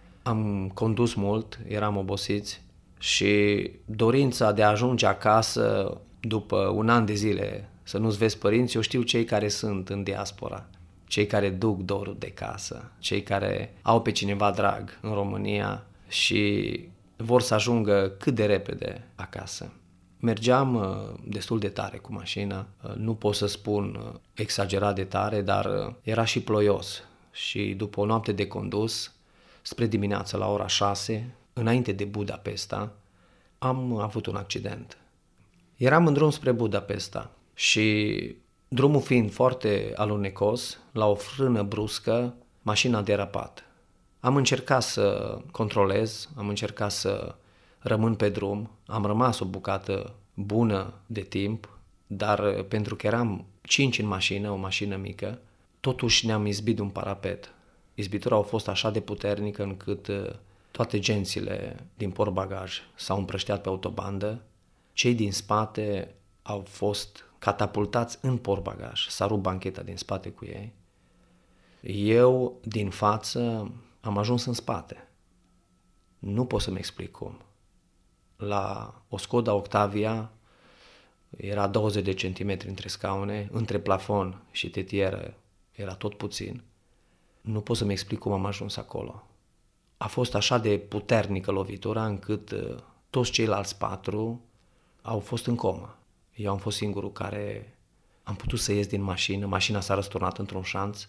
Am condus mult, eram obosiți și dorința de a ajunge acasă după un an de zile, să nu-ți vezi părinți, eu știu cei care sunt în diaspora, cei care duc dorul de casă, cei care au pe cineva drag în România și vor să ajungă cât de repede acasă. Mergeam uh, destul de tare cu mașina, uh, nu pot să spun uh, exagerat de tare, dar uh, era și ploios și după o noapte de condus, spre dimineață la ora șase, înainte de Budapesta, am avut un accident. Eram în drum spre Budapesta și drumul fiind foarte alunecos, la o frână bruscă, mașina a derapat. Am încercat să controlez, am încercat să rămân pe drum, am rămas o bucată bună de timp, dar pentru că eram cinci în mașină, o mașină mică, totuși ne-am izbit de un parapet. Izbitura a fost așa de puternică încât toate gențile din portbagaj s-au împrășteat pe autobandă, cei din spate au fost catapultați în portbagaj, s-a rupt bancheta din spate cu ei. Eu, din față, am ajuns în spate. Nu pot să-mi explic cum. La o Skoda Octavia era douăzeci de centimetri între scaune, între plafon și tetieră era tot puțin. Nu pot să-mi explic cum am ajuns acolo. A fost așa de puternică lovitura încât uh, toți ceilalți patru au fost în comă. Eu am fost singurul care am putut să ies din mașină, mașina s-a răsturnat într-un șanț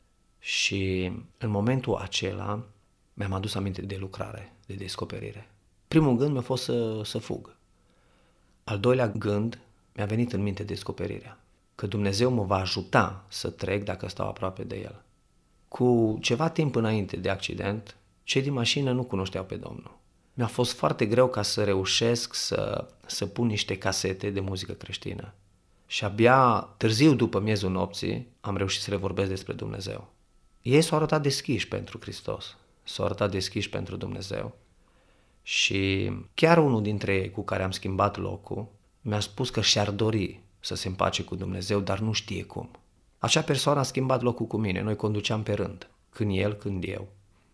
și în momentul acela mi-am adus aminte de lucrare, de descoperire. Primul gând mi-a fost să, să fug. Al doilea gând mi-a venit în minte descoperirea, că Dumnezeu mă va ajuta să trec dacă stau aproape de El. Cu ceva timp înainte de accident, cei din mașină nu cunoșteau pe Domnul. Mi-a fost foarte greu ca să reușesc să, să pun niște casete de muzică creștină. Și abia târziu după miezul nopții am reușit să le vorbesc despre Dumnezeu. Ei s-au arătat deschiși pentru Hristos, s-au arătat deschiși pentru Dumnezeu. Și chiar unul dintre ei cu care am schimbat locul mi-a spus că și-ar dori să se împace cu Dumnezeu, dar nu știe cum. Acea persoană a schimbat locul cu mine, noi conduceam pe rând, când el, când eu.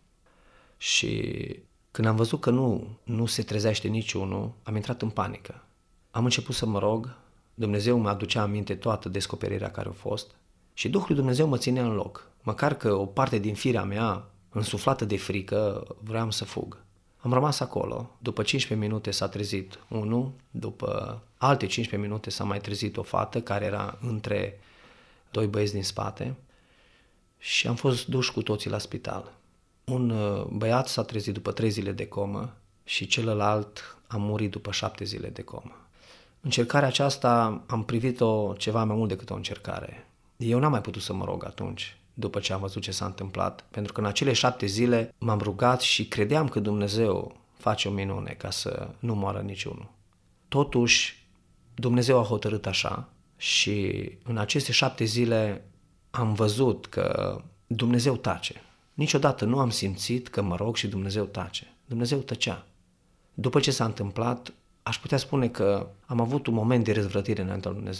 Și când am văzut că nu, nu se trezește niciunul, am intrat în panică. Am început să mă rog, Dumnezeu mă aducea aminte toată descoperirea care a fost și Duhul lui Dumnezeu mă ținea în loc. Măcar că o parte din firea mea, însuflată de frică, vreau să fug. Am rămas acolo, după cincisprezece minute s-a trezit unul, după alte cincisprezece minute s-a mai trezit o fată care era între doi băieți din spate și am fost duși cu toții la spital. Un băiat s-a trezit după trei zile de comă și celălalt a murit după șapte zile de comă. Încercarea aceasta am privit-o ceva mai mult decât o încercare. Eu n-am mai putut să mă rog atunci, după ce am văzut ce s-a întâmplat, pentru că în acele șapte zile m-am rugat și credeam că Dumnezeu face o minune ca să nu moară niciunul. Totuși, Dumnezeu a hotărât așa și în aceste șapte zile am văzut că Dumnezeu tace. Niciodată nu am simțit că mă rog și Dumnezeu tace. Dumnezeu tăcea. După ce s-a întâmplat, aș putea spune că am avut un moment de răzvrătire înaintea lui Dumnezeu.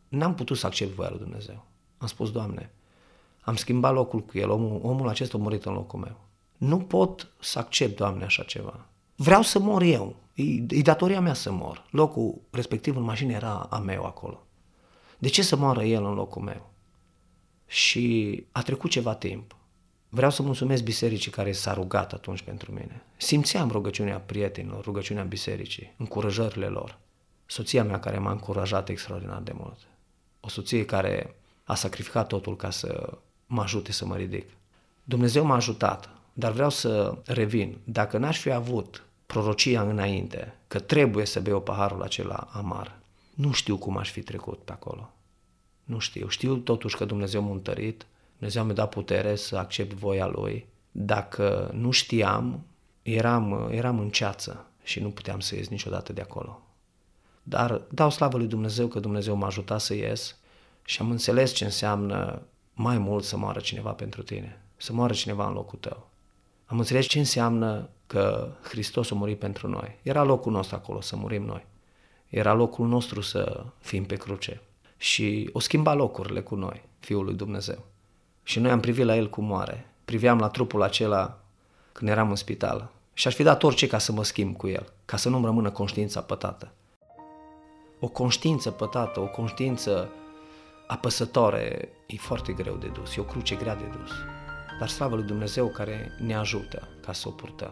n-am putut să accept voia lui Dumnezeu. Am spus, Doamne, am schimbat locul cu el, omul, omul acesta a murit în locul meu. Nu pot să accept, Doamne, așa ceva. Vreau să mor eu, e, e datoria mea să mor. Locul respectiv în mașină era a meu acolo. De ce să moară el în locul meu? Și a trecut ceva timp. Vreau să mulțumesc bisericii care s-a rugat atunci pentru mine. Simțeam rugăciunea prietenilor, rugăciunea bisericii, încurajările lor. Soția mea care m-a încurajat extraordinar de mult. O soție care a sacrificat totul ca să mă ajute să mă ridic. Dumnezeu m-a ajutat, dar vreau să revin. Dacă n-aș fi avut prorocia înainte că trebuie să beau paharul acela amar, nu știu cum aș fi trecut pe acolo. Nu știu. Știu totuși că Dumnezeu m-a întărit, Dumnezeu mi-a dat putere să accept voia Lui. Dacă nu știam, eram, eram în ceață și nu puteam să ies niciodată de acolo. Dar dau slavă lui Dumnezeu că Dumnezeu m-a ajutat să ies și am înțeles ce înseamnă mai mult să moară cineva pentru tine, să moară cineva în locul tău. Am înțeles ce înseamnă că Hristos a murit pentru noi. Era locul nostru acolo să murim noi. Era locul nostru să fim pe cruce. Și o schimba locurile cu noi, Fiul lui Dumnezeu. Și noi am privit la El cum moare. Priveam la trupul acela când eram în spital. Și aș fi dat orice ca să mă schimb cu El, ca să nu-mi rămână conștiința pătată. O conștiință pătată, o conștiință apăsătoare e foarte greu de dus, e o cruce grea de dus. Dar slavă lui Dumnezeu care ne ajută ca să o purtăm.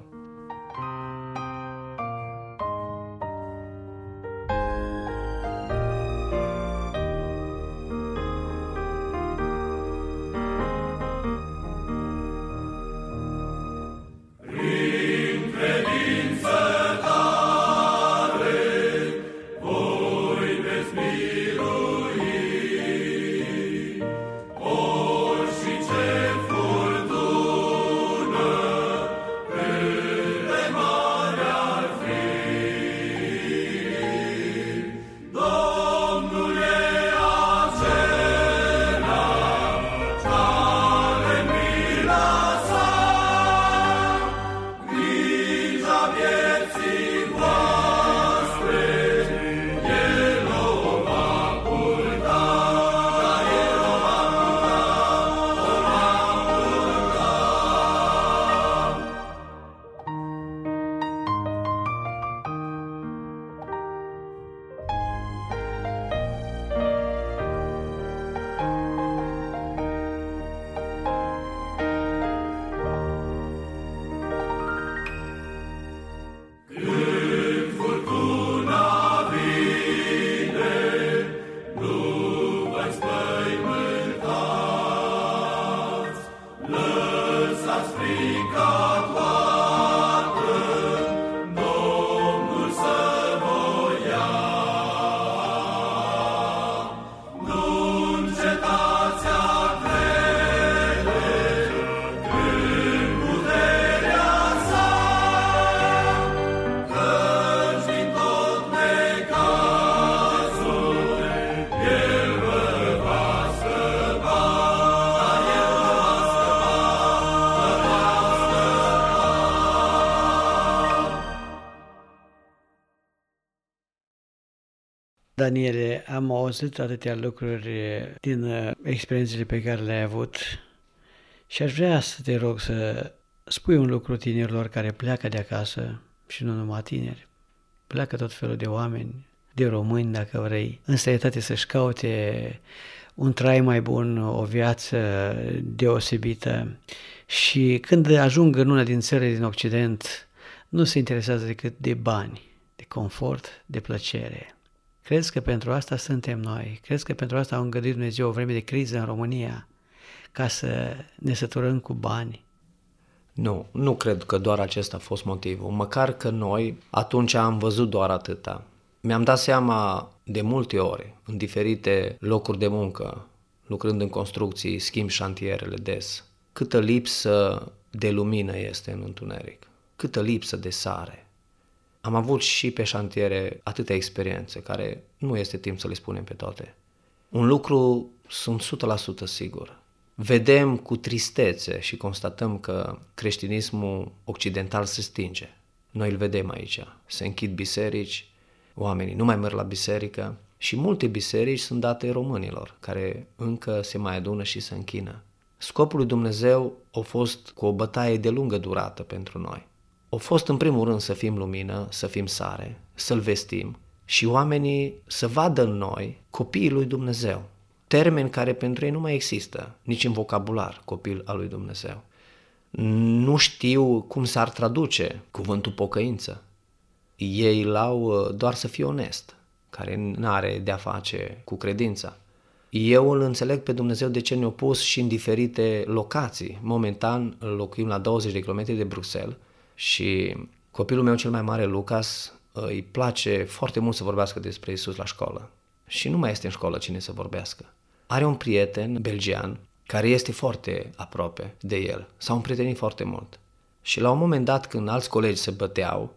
Daniele, am auzit atâtea lucruri din experiențele pe care le-ai avut și aș vrea să te rog să spui un lucru tinerilor care pleacă de acasă și nu numai tineri. Pleacă tot felul de oameni, de români, dacă vrei, în străinătate să-și caute un trai mai bun, o viață deosebită și când ajung în una din țările din Occident, nu se interesează decât de bani, de confort, de plăcere. Crezi că pentru asta suntem noi? Crezi că pentru asta a îngăduit Dumnezeu o vreme de criză în România ca să ne săturăm cu bani? Nu, nu cred că doar acesta a fost motivul. Măcar că noi atunci am văzut doar atâta. Mi-am dat seama de multe ori, în diferite locuri de muncă, lucrând în construcții, schimb șantierele des, câtă lipsă de lumină este în întuneric, câtă lipsă de sare. Am avut și pe șantiere atâtea experiențe, care nu este timp să le spunem pe toate. Un lucru sunt o sută la sută sigur. Vedem cu tristețe și constatăm că creștinismul occidental se stinge. Noi îl vedem aici. Se închid biserici, oamenii nu mai merg la biserică, Și multe biserici sunt date românilor, care încă se mai adună și se închină. Scopul lui Dumnezeu a fost cu o bătaie de lungă durată pentru noi. A fost în primul rând să fim lumină, să fim sare, să-L vestim și oamenii să vadă în noi copiii lui Dumnezeu. Termeni care pentru ei nu mai există, nici în vocabular, copil al lui Dumnezeu. Nu știu cum s-ar traduce cuvântul pocăință. Ei l-au doar să fie onest, care n-are de-a face cu credința. Eu îl înțeleg pe Dumnezeu de ce ne-a pus și în diferite locații. Momentan locuim la douăzeci de kilometri de Bruxelles și copilul meu cel mai mare, Lucas, îi place foarte mult să vorbească despre Iisus la școală. Și nu mai este în școală cine să vorbească. Are un prieten belgian care este foarte aproape de el. S-au împrietenit foarte mult. Și la un moment dat, când alți colegi se băteau,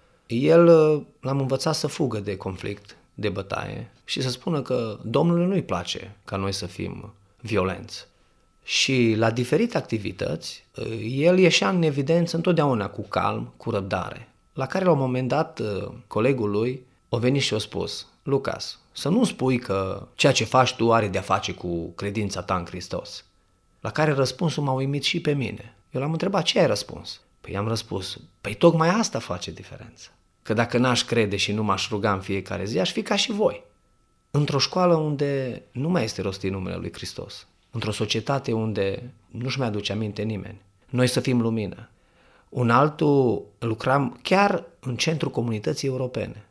el l-am învățat să fugă de conflict, de bătaie și să spună că Domnului nu-i place ca noi să fim violenți. Și la diferite activități, el ieșea în evidență întotdeauna cu calm, cu răbdare. La care la un moment dat colegul lui a venit și a spus: Lucas, să nu spui că ceea ce faci tu are de-a face cu credința ta în Hristos. La care răspunsul m-a uimit și pe mine. Eu l-am întrebat: ce ai răspuns? Păi am răspuns: păi tocmai asta face diferență. Că dacă n-aș crede și nu m-aș ruga în fiecare zi, aș fi ca și voi. Într-o școală unde nu mai este rostit numele lui Hristos, într-o societate unde nu-și mai aduce aminte nimeni, noi să fim lumină. Un altul lucram chiar în centrul comunității europene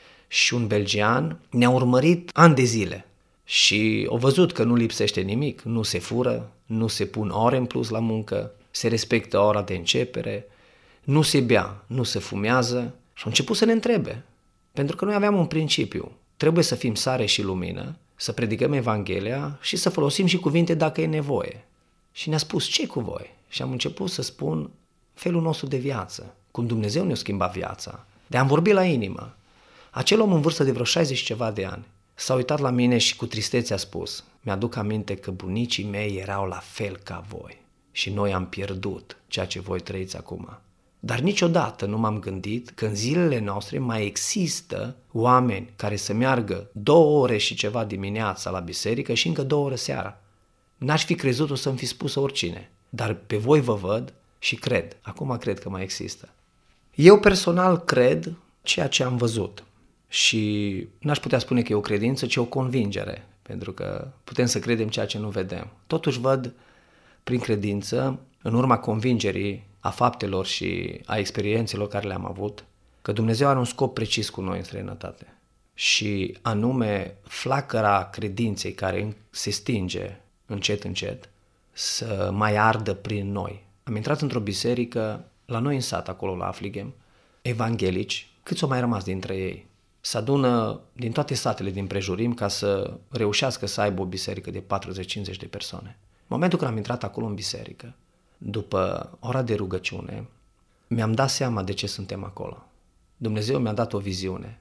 și un belgian ne-a urmărit ani de zile și a văzut că nu lipsește nimic, nu se fură, nu se pun ore în plus la muncă, se respectă ora de începere, nu se bea, nu se fumează și a început să ne întrebe, pentru că noi aveam un principiu: trebuie să fim sare și lumină, să predicăm Evanghelia și să folosim și cuvinte dacă e nevoie. Și ne-a spus: ce cu voi? Și am început să spun felul nostru de viață, cum Dumnezeu ne-a schimbat viața. De am vorbit la inimă. Acel om în vârstă de vreo șaizeci ceva de ani s-a uitat la mine și cu tristețe a spus: mi-aduc aminte că bunicii mei erau la fel ca voi și noi am pierdut ceea ce voi trăiți acum. Dar niciodată nu m-am gândit că în zilele noastre mai există oameni care să meargă două ore și ceva dimineața la biserică și încă două ore seara. N-aș fi crezut-o să-mi fi spus oricine, dar pe voi vă văd și cred. Acum cred că mai există. Eu personal cred ceea ce am văzut și n-aș putea spune că e o credință, ci o convingere, pentru că putem să credem ceea ce nu vedem. Totuși văd prin credință, în urma convingerii a faptelor și a experiențelor care le-am avut, că Dumnezeu are un scop precis cu noi în străinătate. Și anume flacăra credinței care se stinge încet, încet, să mai ardă prin noi. Am intrat într-o biserică, la noi în sat, acolo la Afligem, evanghelici, câți au mai rămas dintre ei? Se adună din toate satele din prejurim ca să reușească să aibă o biserică de patruzeci cincizeci de persoane. În momentul când am intrat acolo în biserică, după ora de rugăciune, mi-am dat seama de ce suntem acolo. Dumnezeu mi-a dat o viziune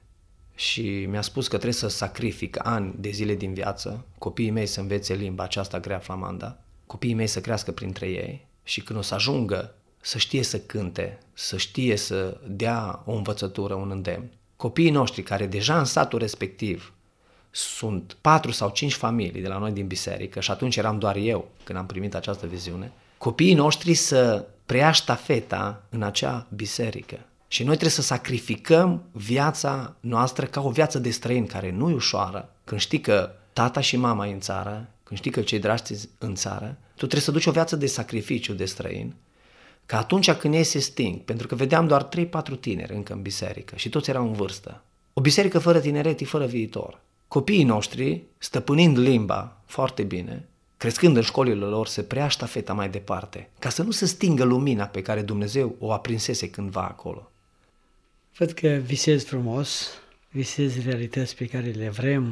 și mi-a spus că trebuie să sacrific ani de zile din viață, copiii mei să învețe limba aceasta grea flamanda, copiii mei să crească printre ei și când o să ajungă să știe să cânte, să știe să dea o învățătură, un îndemn. Copiii noștri care deja în satul respectiv sunt patru sau cinci familii de la noi din biserică și atunci eram doar eu când am primit această viziune, copiii noștri să preia ștafeta în acea biserică. Și noi trebuie să sacrificăm viața noastră ca o viață de străin care nu e ușoară. Când știi că tata și mama e în țară, când știi că cei dragi în țară, tu trebuie să duci o viață de sacrificiu de străin, că atunci când ei se sting, pentru că vedeam doar trei patru tineri încă în biserică și toți erau în vârstă. O biserică fără tineret e fără viitor. Copiii noștri, stăpânind limba foarte bine, crescând în școlile lor, se preia ștafeta mai departe, ca să nu se stingă lumina pe care Dumnezeu o aprinsese cândva acolo. Văd că visezi frumos, visezi realități pe care le vrem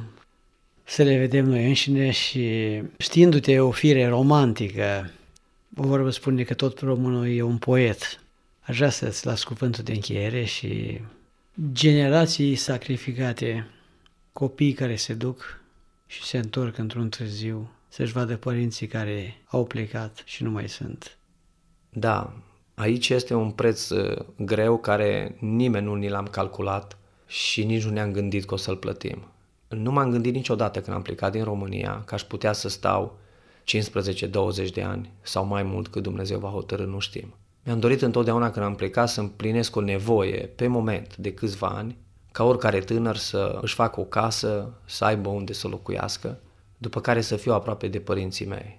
să le vedem noi înșine și știindu-te o fire romantică, o vorbă spune că tot românul e un poet. Aș vrea să-ți las cuvântul de încheiere și generații sacrificate, copii care se duc și se întorc într-un târziu, să-și vadă părinții care au plecat și nu mai sunt. Da, aici este un preț greu care nimeni nu ni l-am calculat și nici nu ne-am gândit că o să-l plătim. Nu m-am gândit niciodată când am plecat din România că aș putea să stau cincisprezece douăzeci de ani sau mai mult, cât Dumnezeu va hotărî, nu știm. Mi-am dorit întotdeauna când am plecat să împlinesc o nevoie pe moment de câțiva ani, ca oricare tânăr să își facă o casă, să aibă unde să locuiască, după care să fiu aproape de părinții mei.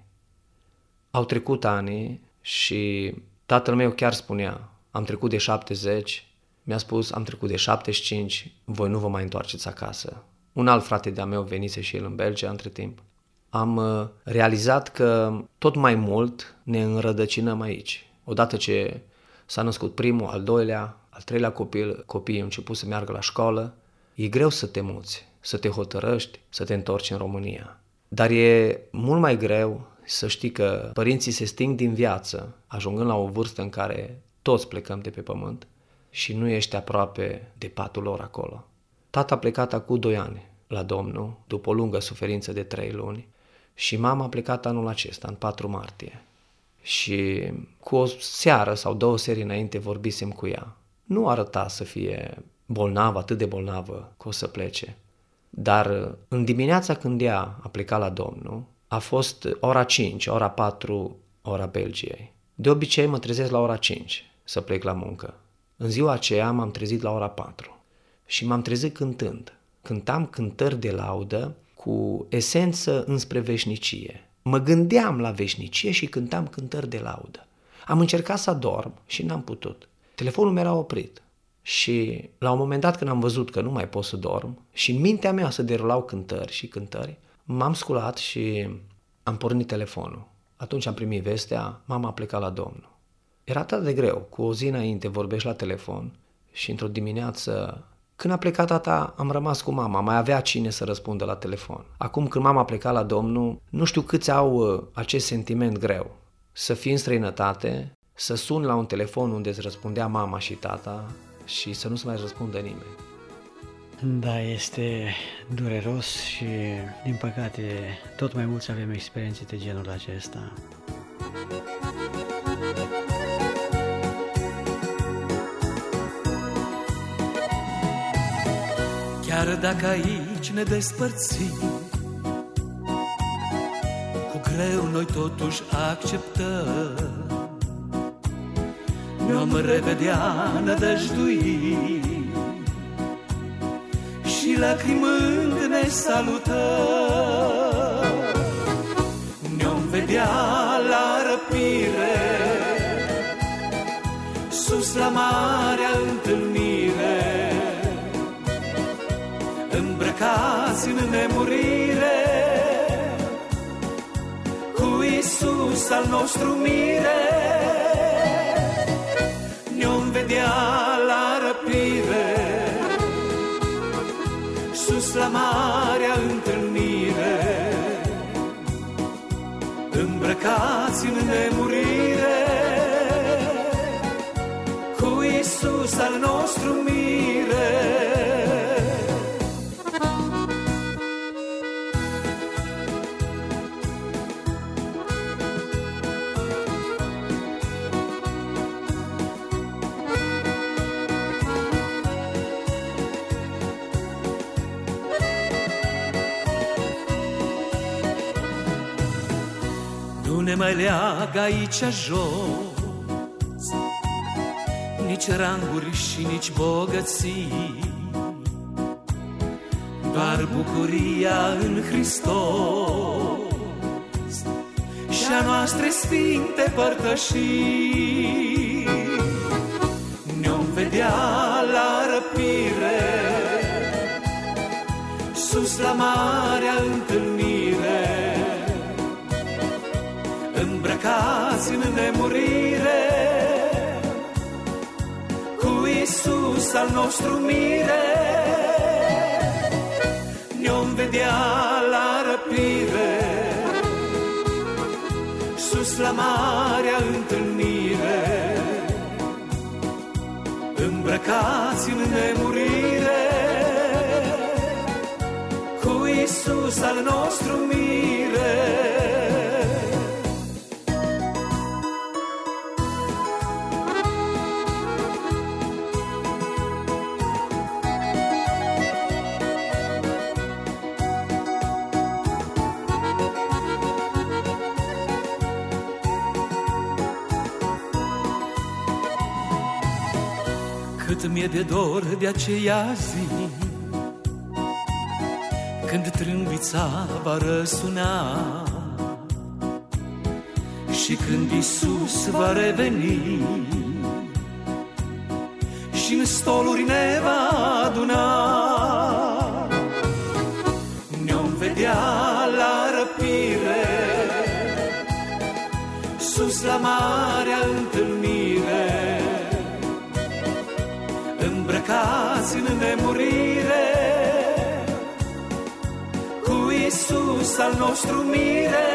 Au trecut ani și tatăl meu chiar spunea, am trecut de șaptezeci, mi-a spus, am trecut de șaptezeci și cinci, voi nu vă mai întoarceți acasă. Un alt frate de-a meu venise și el în Belgia între timp. Am realizat că tot mai mult ne înrădăcinăm aici. Odată ce s-a născut primul, al doilea, al treilea copil, copiii au început să meargă la școală, e greu să te muți, să te hotărăști, să te întorci în România. Dar e mult mai greu să știi că părinții se sting din viață, ajungând la o vârstă în care toți plecăm de pe pământ și nu ești aproape de patul lor acolo. Tata a plecat acum doi ani la Domnul, după o lungă suferință de trei luni, și mama a plecat anul acesta, în patru martie. Și cu o seară sau două seri înainte vorbisem cu ea. Nu arăta să fie bolnavă, atât de bolnavă, că o să plece. Dar în dimineața când ea a plecat la Domnul, a fost ora cinci, ora patru, ora Belgiei. De obicei mă trezesc la ora cinci să plec la muncă. În ziua aceea m-am trezit la ora patru și m-am trezit cântând. Cântam cântări de laudă cu esență înspre veșnicie. Mă gândeam la veșnicie și cântam cântări de laudă. Am încercat să adorm și n-am putut. Telefonul mi era oprit și la un moment dat când am văzut că nu mai pot să dorm și în mintea mea se derulau cântări și cântări, m-am sculat și am pornit telefonul. Atunci am primit vestea, mama a plecat la Domnul. Era atât de greu, cu o zi înainte vorbești la telefon și într-o dimineață, când a plecat tata, am rămas cu mama, mai avea cine să răspundă la telefon. Acum când mama a plecat la Domnul, nu știu câți au acest sentiment greu. Să fii în străinătate, să suni la un telefon unde îți răspundea mama și tata și să nu se mai răspundă nimeni. Da, este dureros și, din păcate, tot mai mulți avem experiențe de genul acesta. Chiar dacă aici ne despărțim, cu greu noi totuși acceptăm, ne-om revedea nădăjduit și lacrimând ne salutăm. Ne-om vedea la răpire, sus la marea întâlnire, îmbrăcați în nemurire, cu Iisus al nostru mire. Ne-om vedea la răpire, sus la marea întâlnire, îmbrăcați în nemurire, cu Iisus al nostru mire. Nu ne mai leagă aici jos nici ranguri și nici bogății, doar bucuria în Hristos și a noastre sfinte părtășii. Ne-om vedea la răpire, sus la marea întâlnire, îmbrăcați în nemurire, cu Iisus al nostru mire. Ne-om vedea la răpire, sus la marea întâlnire, îmbrăcați în nemurire, cu Iisus al nostru mire. Cât mi-e de dor de aceea zi, când trâmbița va răsuna și când Iisus va reveni și în stoluri ne va aduna. Ne-om vedea la răpire, sus la marea întâlnire, îmbrăcați în nemurire, cu Iisus al nostru mire.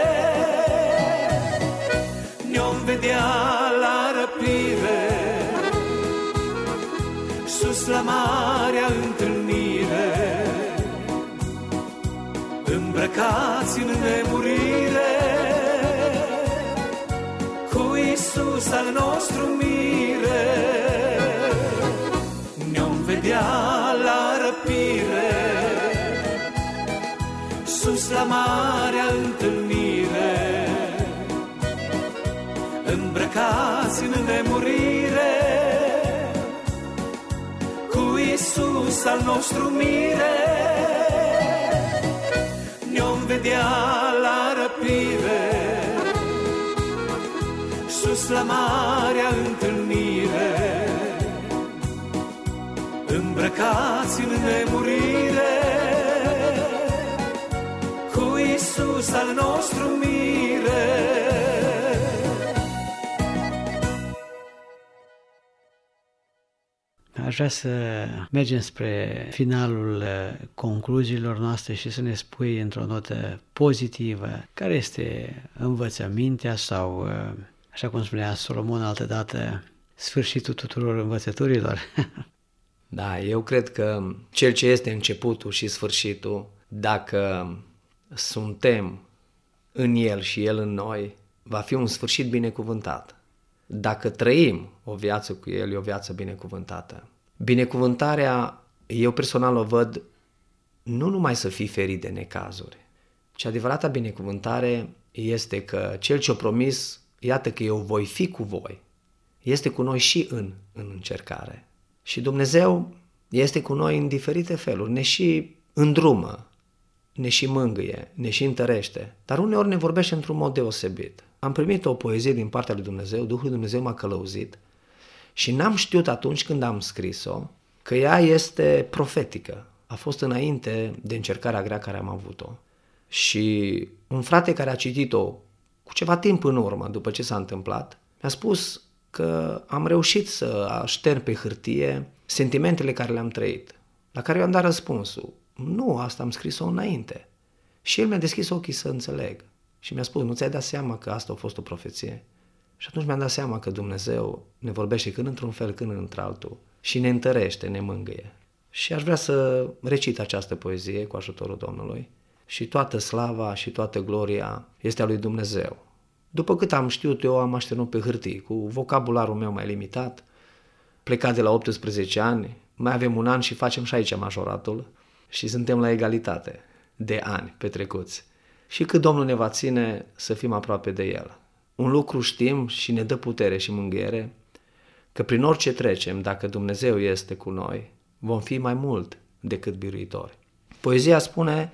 Ne-om vedea la răpire, sus la marea întâlnire, îmbrăcați în nemurire, cu Iisus al nostru mire. Ne-om vedea la răpire, sus la marea întâlnire, îmbrăcați în nemurire, cu Iisus al nostru mire. Ne-om vedea la răpire, sus la marea întâlnire, îmbrăcați în nemurire, cu Iisus al nostru mire. Aș vrea să mergem spre finalul concluziilor noastre și să ne spui într-o notă pozitivă care este învățămintea sau, așa cum spunea Solomon altădată, sfârșitul tuturor învățăturilor. Da, eu cred că cel ce este începutul și sfârșitul, dacă suntem în El și El în noi, va fi un sfârșit binecuvântat. Dacă trăim o viață cu El, e o viață binecuvântată. Binecuvântarea, eu personal o văd nu numai să fii ferit de necazuri, ci adevărata binecuvântare este că Cel ce-o promis, iată că eu voi fi cu voi, este cu noi și în, în încercare. Și Dumnezeu este cu noi în diferite feluri, ne și îndrumă, ne și mângâie, ne și întărește, dar uneori ne vorbește într-un mod deosebit. Am primit o poezie din partea lui Dumnezeu, Duhul Dumnezeu m-a călăuzit și n-am știut atunci când am scris-o că ea este profetică. A fost înainte de încercarea grea care am avut-o. Și un frate care a citit-o cu ceva timp în urmă, după ce s-a întâmplat, mi-a spus că am reușit să aștern pe hârtie sentimentele care le-am trăit, la care eu am dat răspunsul. Nu, asta am scris-o înainte. Și el mi-a deschis ochii să înțeleg. Și mi-a spus, nu ți-ai dat seama că asta a fost o profeție? Și atunci mi-am dat seama că Dumnezeu ne vorbește când într-un fel, când într-altul și ne întărește, ne mângâie. Și aș vrea să recit această poezie cu ajutorul Domnului și toată slava și toată gloria este a lui Dumnezeu. După cât am știut, eu am așternut pe hârtii, cu vocabularul meu mai limitat, plecat de la optsprezece ani, mai avem un an și facem și aici majoratul și suntem la egalitate de ani petrecuți. Și cât Domnul ne va ține să fim aproape de El. Un lucru știm și ne dă putere și mângâiere, că prin orice trecem, dacă Dumnezeu este cu noi, vom fi mai mult decât biruitori. Poezia spune,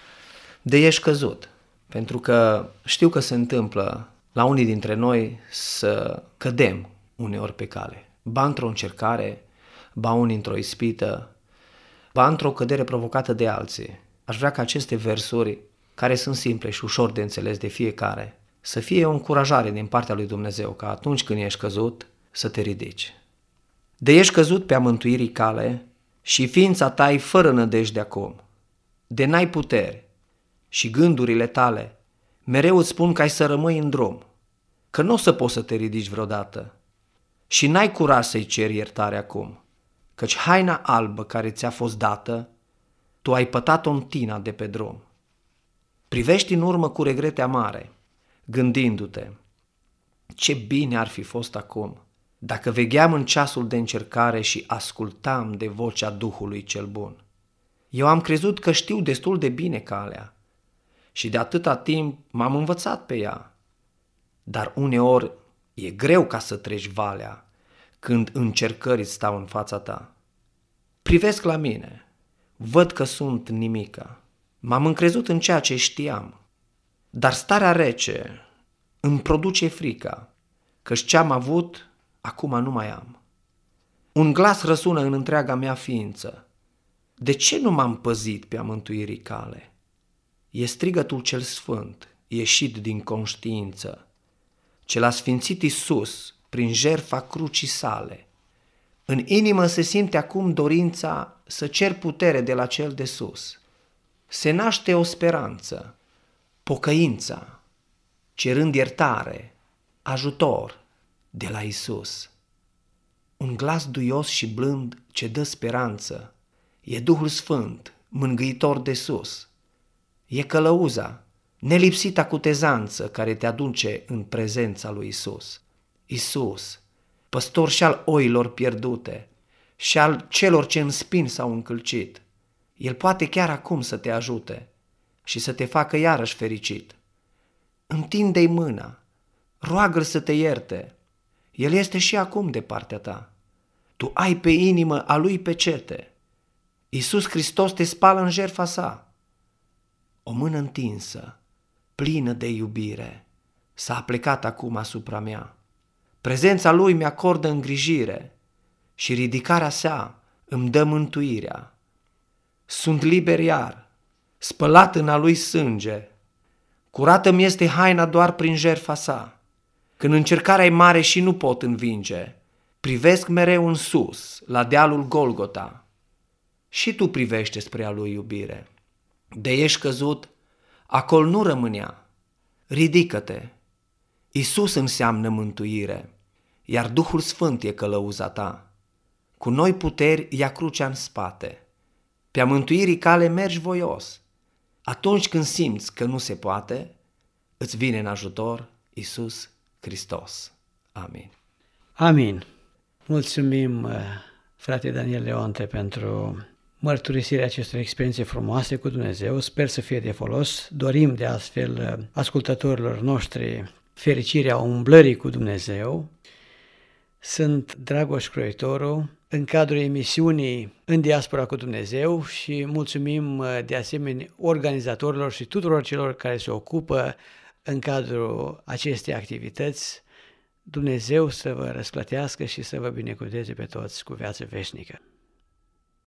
de ești căzut, pentru că știu că se întâmplă la unii dintre noi să cădem uneori pe cale, ba într-o încercare, ba unii într-o ispită, ba într-o cădere provocată de alții. Aș vrea ca aceste versuri, care sunt simple și ușor de înțeles de fiecare, să fie o încurajare din partea lui Dumnezeu, ca atunci când ești căzut, să te ridici. De ești căzut pe a mântuirii cale și ființa ta e fără nădejde acum, de n-ai puteri și gândurile tale mereu îți spun că ai să rămâi în drum, că nu o să poți să te ridici vreodată și n-ai curaj să-i ceri iertare acum, căci haina albă care ți-a fost dată, tu ai pătat-o în tina de pe drum. Privești în urmă cu regrete amare, gândindu-te, ce bine ar fi fost acum dacă vegheam în ceasul de încercare și ascultam de vocea Duhului cel bun. Eu am crezut că știu destul de bine calea și de atâta timp m-am învățat pe ea, dar uneori e greu ca să treci valea, când încercări îți stau în fața ta. Privesc la mine, văd că sunt nimica. M-am încrezut în ceea ce știam, dar starea rece îmi produce frica, căci ce-am avut, acum nu mai am. Un glas răsună în întreaga mea ființă. De ce nu m-am păzit pe a mântuirii cale? E strigătul cel sfânt, ieșit din conștiință, ce l-a sfințit Iisus prin jertfa crucii sale. În inimă se simte acum dorința să cer putere de la cel de sus. Se naște o speranță, pocăința, cerând iertare, ajutor de la Iisus. Un glas duios și blând ce dă speranță, e Duhul Sfânt, mângâitor de sus. E călăuza, nelipsita cutezanță care te aduce în prezența lui Iisus. Iisus, păstor și al oilor pierdute și al celor ce în spin s-au încălcit, El poate chiar acum să te ajute și să te facă iarăși fericit. Întinde-i mâna, roagă-L să te ierte, El este și acum de partea ta. Tu ai pe inimă a Lui pecete. Iisus Hristos te spală în jertfa sa. O mână întinsă, plină de iubire, s-a aplecat acum asupra mea. Prezența Lui mi-acordă îngrijire și ridicarea sa îmi dă mântuirea. Sunt liber iar, spălat în a Lui sânge, curată mi este haina doar prin jertfa sa. Când încercarea e mare și nu pot învinge, privesc mereu în sus, la dealul Golgota. Și tu privește spre a Lui iubire. De ești căzut, acolo nu rămânea. Ridică-te. Iisus înseamnă mântuire, iar Duhul Sfânt e călăuza ta. Cu noi puteri ia crucea în spate. Pe-a mântuirii cale mergi voios. Atunci când simți că nu se poate, îți vine în ajutor Iisus Hristos. Amin. Amin. Mulțumim, frate Daniel Leonte, pentru mărturisirea acestor experiențe frumoase cu Dumnezeu. Sper să fie de folos. Dorim de astfel ascultătorilor noștri fericirea umblării cu Dumnezeu. Sunt Dragoș Croitoru, în cadrul emisiunii În diaspora cu Dumnezeu, și mulțumim de asemenea organizatorilor și tuturor celor care se ocupă în cadrul acestei activități. Dumnezeu să vă răsplătească și să vă binecuvânteze pe toți cu viață veșnică.